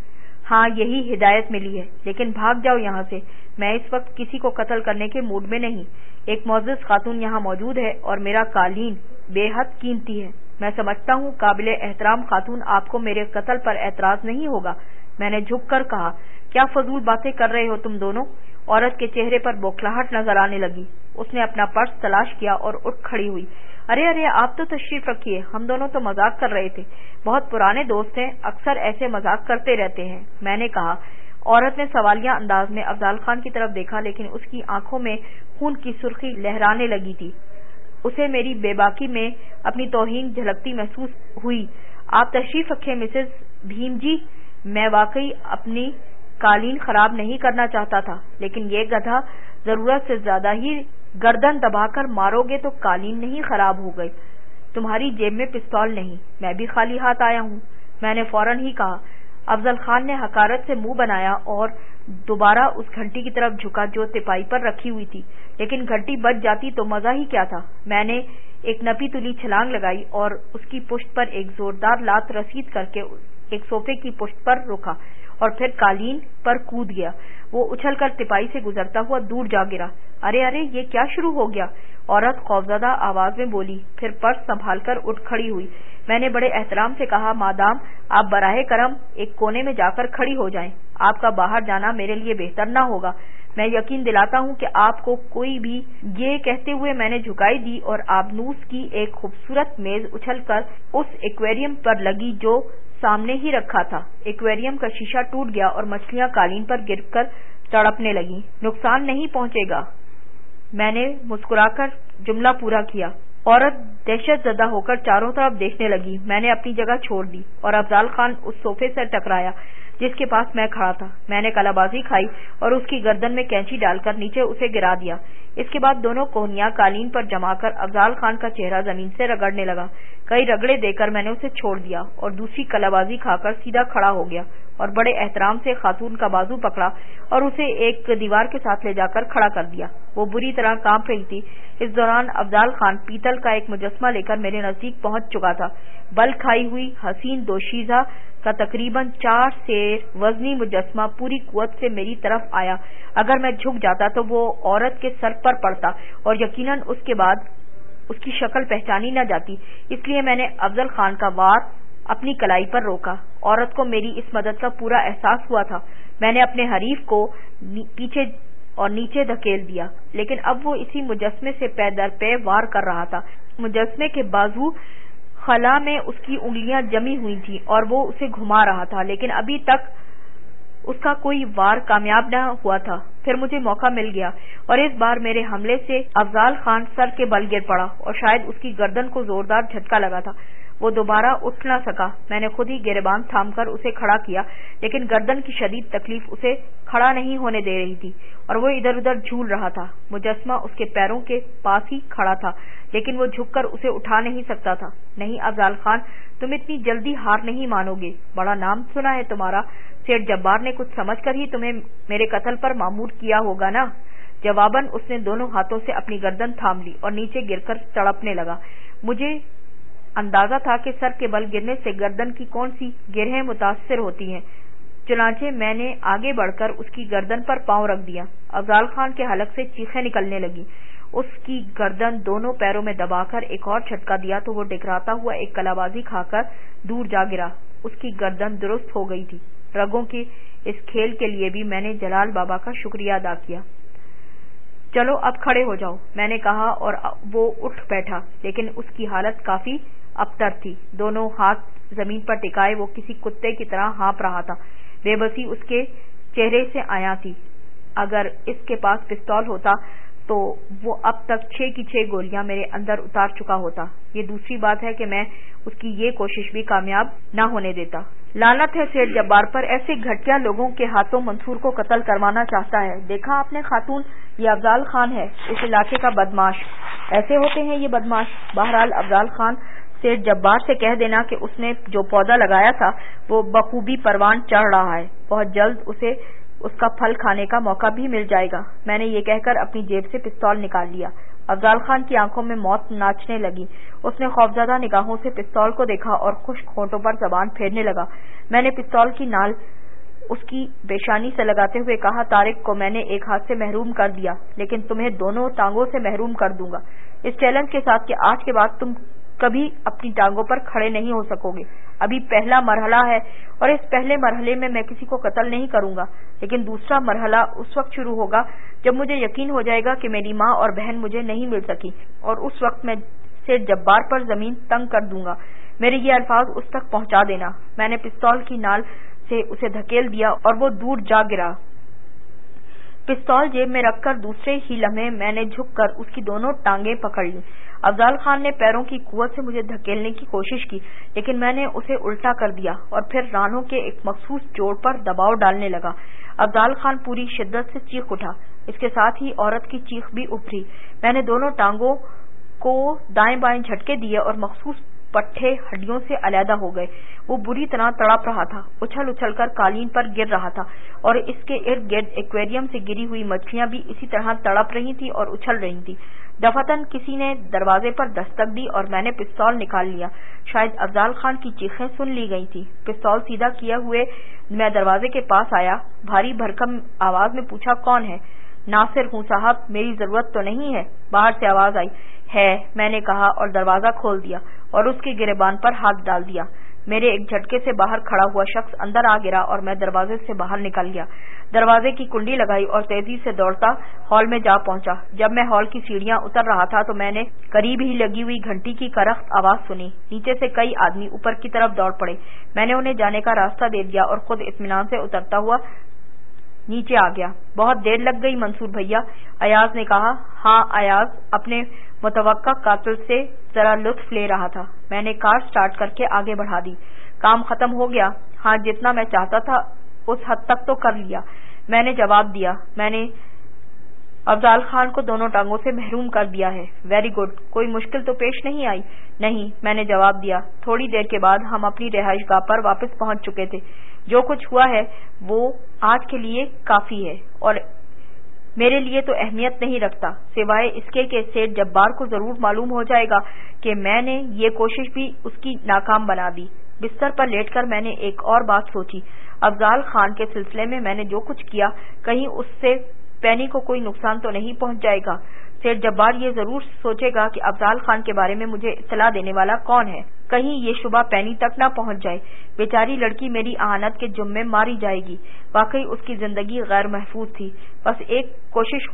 ہاں یہی ہدایت ملی ہے، لیکن بھاگ جاؤ یہاں سے، میں اس وقت کسی کو قتل کرنے کے موڈ میں نہیں۔ ایک معزز خاتون یہاں موجود ہے اور میرا قالین بے حد قیمتی ہے۔ میں سمجھتا ہوں قابل احترام خاتون آپ کو میرے قتل پر اعتراض نہیں ہوگا۔ میں نے جھک کر کہا، کیا فضول باتیں کر رہے ہو تم دونوں؟ عورت کے چہرے پر بوکھلاہٹ نظر آنے لگی۔ اس نے اپنا پرس تلاش کیا اور اٹھ کھڑی ہوئی۔ ارے ارے آپ تو تشریف رکھیے، ہم دونوں تو مذاق کر رہے تھے، بہت پرانے دوست ہیں، اکثر ایسے مذاق کرتے رہتے ہیں، میں نے کہا۔ عورت نے سوالیہ انداز میں افضال خان کی طرف دیکھا، لیکن اس کی آنکھوں میں خون کی سرخی لہرانے لگی تھی۔ اسے میری بے باکی میں اپنی توہین جھلکتی محسوس ہوئی۔ آپ تشریف رکھیں مسز بھیم جی، میں واقعی اپنی قالین خراب نہیں کرنا چاہتا تھا، لیکن یہ گدھا ضرورت سے زیادہ ہی گردن دبا کر مارو گے تو قالین نہیں خراب ہو گئی۔ تمہاری جیب میں پستول نہیں، میں بھی خالی ہاتھ آیا ہوں، میں نے فوراً ہی کہا۔ افضل خان نے حقارت سے منہ بنایا اور دوبارہ اس گھنٹی کی طرف جھکا جو تپائی پر رکھی ہوئی تھی، لیکن گھنٹی بج جاتی تو مزہ ہی کیا تھا۔ میں نے ایک نپی تلی چھلانگ لگائی اور اس کی پشت پر ایک زوردار لات رسید کر کے ایک صوفے کی پشت پر رکھا اور پھر قالین پر کود گیا۔ وہ اچھل کر تپائی سے گزرتا ہوا دور جا گرا۔ ارے ارے یہ کیا شروع ہو گیا؟ عورت خوفزدہ آواز میں بولی، پھر پرس سنبھال کر اٹھ کھڑی ہوئی۔ میں نے بڑے احترام سے کہا، مادام آپ براہ کرم ایک کونے میں جا کر کھڑی ہو جائیں، آپ کا باہر جانا میرے لیے بہتر نہ ہوگا۔ میں یقین دلاتا ہوں کہ آپ کو کوئی بھی۔ یہ کہتے ہوئے میں نے جھکائی دی اور آبنوس کی ایک خوبصورت میز اچھل کر اس ایکویریم پر لگی جو سامنے ہی رکھا تھا۔ ایکویریم کا شیشہ ٹوٹ گیا اور مچھلیاں قالین پر گر کر تڑپنے لگیں۔ نقصان نہیں پہنچے گا، میں نے مسکرا کر جملہ پورا کیا۔ عورت دہشت زدہ ہو کر چاروں طرف دیکھنے لگی۔ میں نے اپنی جگہ چھوڑ دی اور افضال خان اس صوفے سے ٹکرایا جس کے پاس میں کھڑا تھا۔ میں نے کلا بازی کھائی اور اس کی گردن میں کینچی ڈال کر نیچے اسے گرا دیا۔ اس کے بعد دونوں کوہنیاں قالین پر جما کر افضال خان کا چہرہ زمین سے رگڑنے لگا۔ کئی رگڑے دے کر میں نے اسے چھوڑ دیا اور دوسری کلا بازی کھا کر سیدھا کھڑا ہو گیا اور بڑے احترام سے خاتون کا بازو پکڑا اور اسے ایک دیوار کے ساتھ لے جا کر کھڑا کر دیا۔ وہ بری طرح کانپ رہی تھی۔ اس دوران افضال خان پیتل کا ایک مجسمہ لے کر میرے نزدیک پہنچ چکا تھا۔ بل کھائی ہوئی حسین دوشیزہ کا تقریباً چار سیر وزنی مجسمہ پوری قوت سے میری طرف آیا۔ اگر میں جھک جاتا تو وہ عورت کے سر پر پڑتا اور یقیناً اس کے بعد اس کی شکل پہچانی نہ جاتی، اس لیے میں نے افضل خان کا وار اپنی کلائی پر روکا۔ عورت کو میری اس مدد کا پورا احساس ہوا تھا۔ میں نے اپنے حریف کو پیچھے اور نیچے دھکیل دیا، لیکن اب وہ اسی مجسمے سے پے در پے وار کر رہا تھا۔ مجسمے کے بازو خلا میں اس کی انگلیاں جمی ہوئی تھیں اور وہ اسے گھما رہا تھا، لیکن ابھی تک اس کا کوئی وار کامیاب نہ ہوا تھا۔ پھر مجھے موقع مل گیا اور اس بار میرے حملے سے افضال خان سر کے بل گر پڑا اور شاید اس کی گردن کو زوردار جھٹکا لگا تھا۔ وہ دوبارہ اٹھ نہ سکا۔ میں نے خود ہی گریبان تھام کر اسے کھڑا کیا، لیکن گردن کی شدید تکلیف اسے کھڑا نہیں ہونے دے رہی تھی اور وہ ادھر ادھر جھول رہا تھا۔ مجسمہ اس کے پیروں کے پاس ہی کھڑا تھا، لیکن وہ جھک کر اسے اٹھا نہیں سکتا تھا۔ نہیں افضال خان، تم اتنی جلدی ہار نہیں مانو گے، بڑا نام سنا ہے تمہارا، سیٹھ جبار نے کچھ سمجھ کر ہی تمہیں میرے قتل پر مامور کیا ہوگا نا؟ جواباً اس نے دونوں ہاتھوں سے اپنی گردن تھام لی اور نیچے گر کر تڑپنے لگا۔ مجھے اندازہ تھا کہ سر کے بل گرنے سے گردن کی کون سی گرہیں متاثر ہوتی ہیں، چنانچہ میں نے آگے بڑھ کر اس کی گردن پر پاؤں رکھ دیا۔ افضال خان کے حلق سے چیخیں نکلنے لگیں۔ اس کی گردن دونوں پیروں میں دبا کر ایک اور جھٹکا دیا تو وہ ڈگراتا ہوا ایک کلا بازی کھا کر دور جا گرا۔ اس کی گردن درست ہو گئی تھی۔ رگوں کے اس کھیل کے لیے بھی میں نے جلال بابا کا شکریہ ادا کیا۔ چلو اب کھڑے ہو جاؤ، میں نے کہا اور وہ اٹھ بیٹھا، لیکن اس کی حالت کافی ابتر تھی۔ دونوں ہاتھ زمین پر ٹکائے وہ کسی کتے کی طرح ہانپ رہا تھا۔ بے بسی اس کے چہرے سے آیا تھی۔ اگر اس کے پاس پستول ہوتا تو وہ اب تک چھ کی چھ گولیاں میرے اندر اتار چکا ہوتا۔ یہ دوسری بات ہے کہ میں اس کی یہ کوشش بھی کامیاب نہ ہونے دیتا۔ لعنت ہے سیٹھ جبار پر، ایسے گھٹیا لوگوں کے ہاتھوں منصور کو قتل کروانا چاہتا ہے۔ دیکھا آپ نے خاتون، یہ افضال خان ہے، اس علاقے کا بدماش۔ ایسے ہوتے ہیں یہ بدماش۔ بہرحال افضال خان، سیٹھ جبار سے کہہ دینا کہ اس نے جو پودا لگایا تھا وہ بخوبی پروان چڑھ رہا ہے، بہت جلد اسے اس کا پھل کھانے کا موقع بھی مل جائے گا۔ میں نے یہ کہہ کر اپنی جیب سے پستول نکال لیا۔ افضال خان کی آنکھوں میں موت ناچنے لگی۔ اس نے خوفزدہ نگاہوں سے پستول کو دیکھا اور خشک ہونٹوں پر زبان پھیرنے لگا۔ میں نے پستول کی نال اس کی پیشانی سے لگاتے ہوئے کہا، طارق کو میں نے ایک ہاتھ سے محروم کر دیا لیکن تمہیں دونوں ٹانگوں سے محروم کر دوں گا، اس چیلنج کے ساتھ کہ آج کے بعد تم کبھی اپنی ٹانگوں پر کھڑے نہیں ہو سکو گے۔ ابھی پہلا مرحلہ ہے اور اس پہلے مرحلے میں میں کسی کو قتل نہیں کروں گا، لیکن دوسرا مرحلہ اس وقت شروع ہوگا جب مجھے یقین ہو جائے گا کہ میری ماں اور بہن مجھے نہیں مل سکی، اور اس وقت میں سیٹھ جبار پر زمین تنگ کر دوں گا۔ میرے یہ الفاظ اس تک پہنچا دینا۔ میں نے پستول کی نال سے اسے دھکیل دیا اور وہ دور جا گرا۔ پستول جیب میں رکھ کر دوسرے ہی لمحے میں نے جھک کر اس کی دونوں ٹانگیں پکڑ لیں۔ افضال خان نے پیروں کی قوت سے مجھے دھکیلنے کی کوشش کی لیکن میں نے اسے الٹا کر دیا اور پھر رانوں کے ایک مخصوص جوڑ پر دباؤ ڈالنے لگا۔ افضال خان پوری شدت سے چیخ اٹھا، اس کے ساتھ ہی عورت کی چیخ بھی ابھری۔ میں نے دونوں ٹانگوں کو دائیں بائیں جھٹکے دیے اور مخصوص پٹھے ہڈیوں سے علیحدہ ہو گئے۔ وہ بری طرح تڑپ رہا تھا، اچھل اچھل کر قالین پر گر رہا تھا اور اس کے ارد گرد ایکویریم سے گری ہوئی مچھلیاں بھی اسی طرح تڑپ رہی تھیں اور اچھل رہی تھیں۔ دفعتاً کسی نے دروازے پر دستک دی اور میں نے پستول نکال لیا۔ شاید افضال خان کی چیخیں سن لی گئی تھی۔ پستول سیدھا کیے ہوئے میں دروازے کے پاس آیا، بھاری بھرکم آواز میں پوچھا، کون ہے؟ ناصر ہوں صاحب، میری ضرورت تو نہیں ہے؟ باہر سے آواز آئی۔ ہے، میں نے کہا اور دروازہ کھول دیا اور اس کی گریبان پر ہاتھ ڈال دیا۔ میرے ایک جھٹکے سے باہر کھڑا ہوا شخص اندر آ گرا اور میں دروازے سے باہر نکل گیا، دروازے کی کنڈی لگائی اور تیزی سے دوڑتا ہال میں جا پہنچا۔ جب میں ہال کی سیڑھیاں اتر رہا تھا تو میں نے قریب ہی لگی ہوئی گھنٹی کی کرخت آواز سنی۔ نیچے سے کئی آدمی اوپر کی طرف دوڑ پڑے۔ میں نے انہیں جانے کا راستہ دے دیا اور خود اطمینان سے اترتا ہوا نیچے آ گیا۔ بہت دیر لگ گئی منصور بھیا، ایاز نے کہا۔ ہاں، ایاز اپنے متوقع قاتل سے ذرا لطف لے رہا تھا۔ میں نے کار سٹارٹ کر کے آگے بڑھا دی۔ کام ختم ہو گیا؟ ہاں، جتنا میں چاہتا تھا اس حد تک تو کر لیا، میں نے جواب دیا۔ میں نے افضال خان کو دونوں ٹانگوں سے محروم کر دیا ہے۔ ویری گڈ، کوئی مشکل تو پیش نہیں آئی؟ نہیں، میں نے جواب دیا۔ تھوڑی دیر کے بعد ہم اپنی رہائش گاہ پر واپس پہنچ چکے تھے۔ جو کچھ ہوا ہے وہ آج کے لیے کافی ہے اور میرے لیے تو اہمیت نہیں رکھتا، سوائے اس کے کہ سیٹھ جبار کو ضرور معلوم ہو جائے گا کہ میں نے یہ کوشش بھی اس کی ناکام بنا دی۔ بستر پر لیٹ کر میں نے ایک اور بات سوچی۔ افضال خان کے سلسلے میں میں نے جو کچھ کیا، کہیں اس سے پینی کو کوئی نقصان تو نہیں پہنچ جائے گا؟ سیٹھ جبار یہ ضرور سوچے گا کہ افضال خان کے بارے میں مجھے اطلاع دینے والا کون ہے، کہیں یہ شبہ پینی تک نہ پہنچ جائے۔ بیچاری لڑکی میری اہانت کے جرم میں ماری جائے گی۔ واقعی اس کی زندگی غیر محفوظ تھی۔ بس ایک کوشش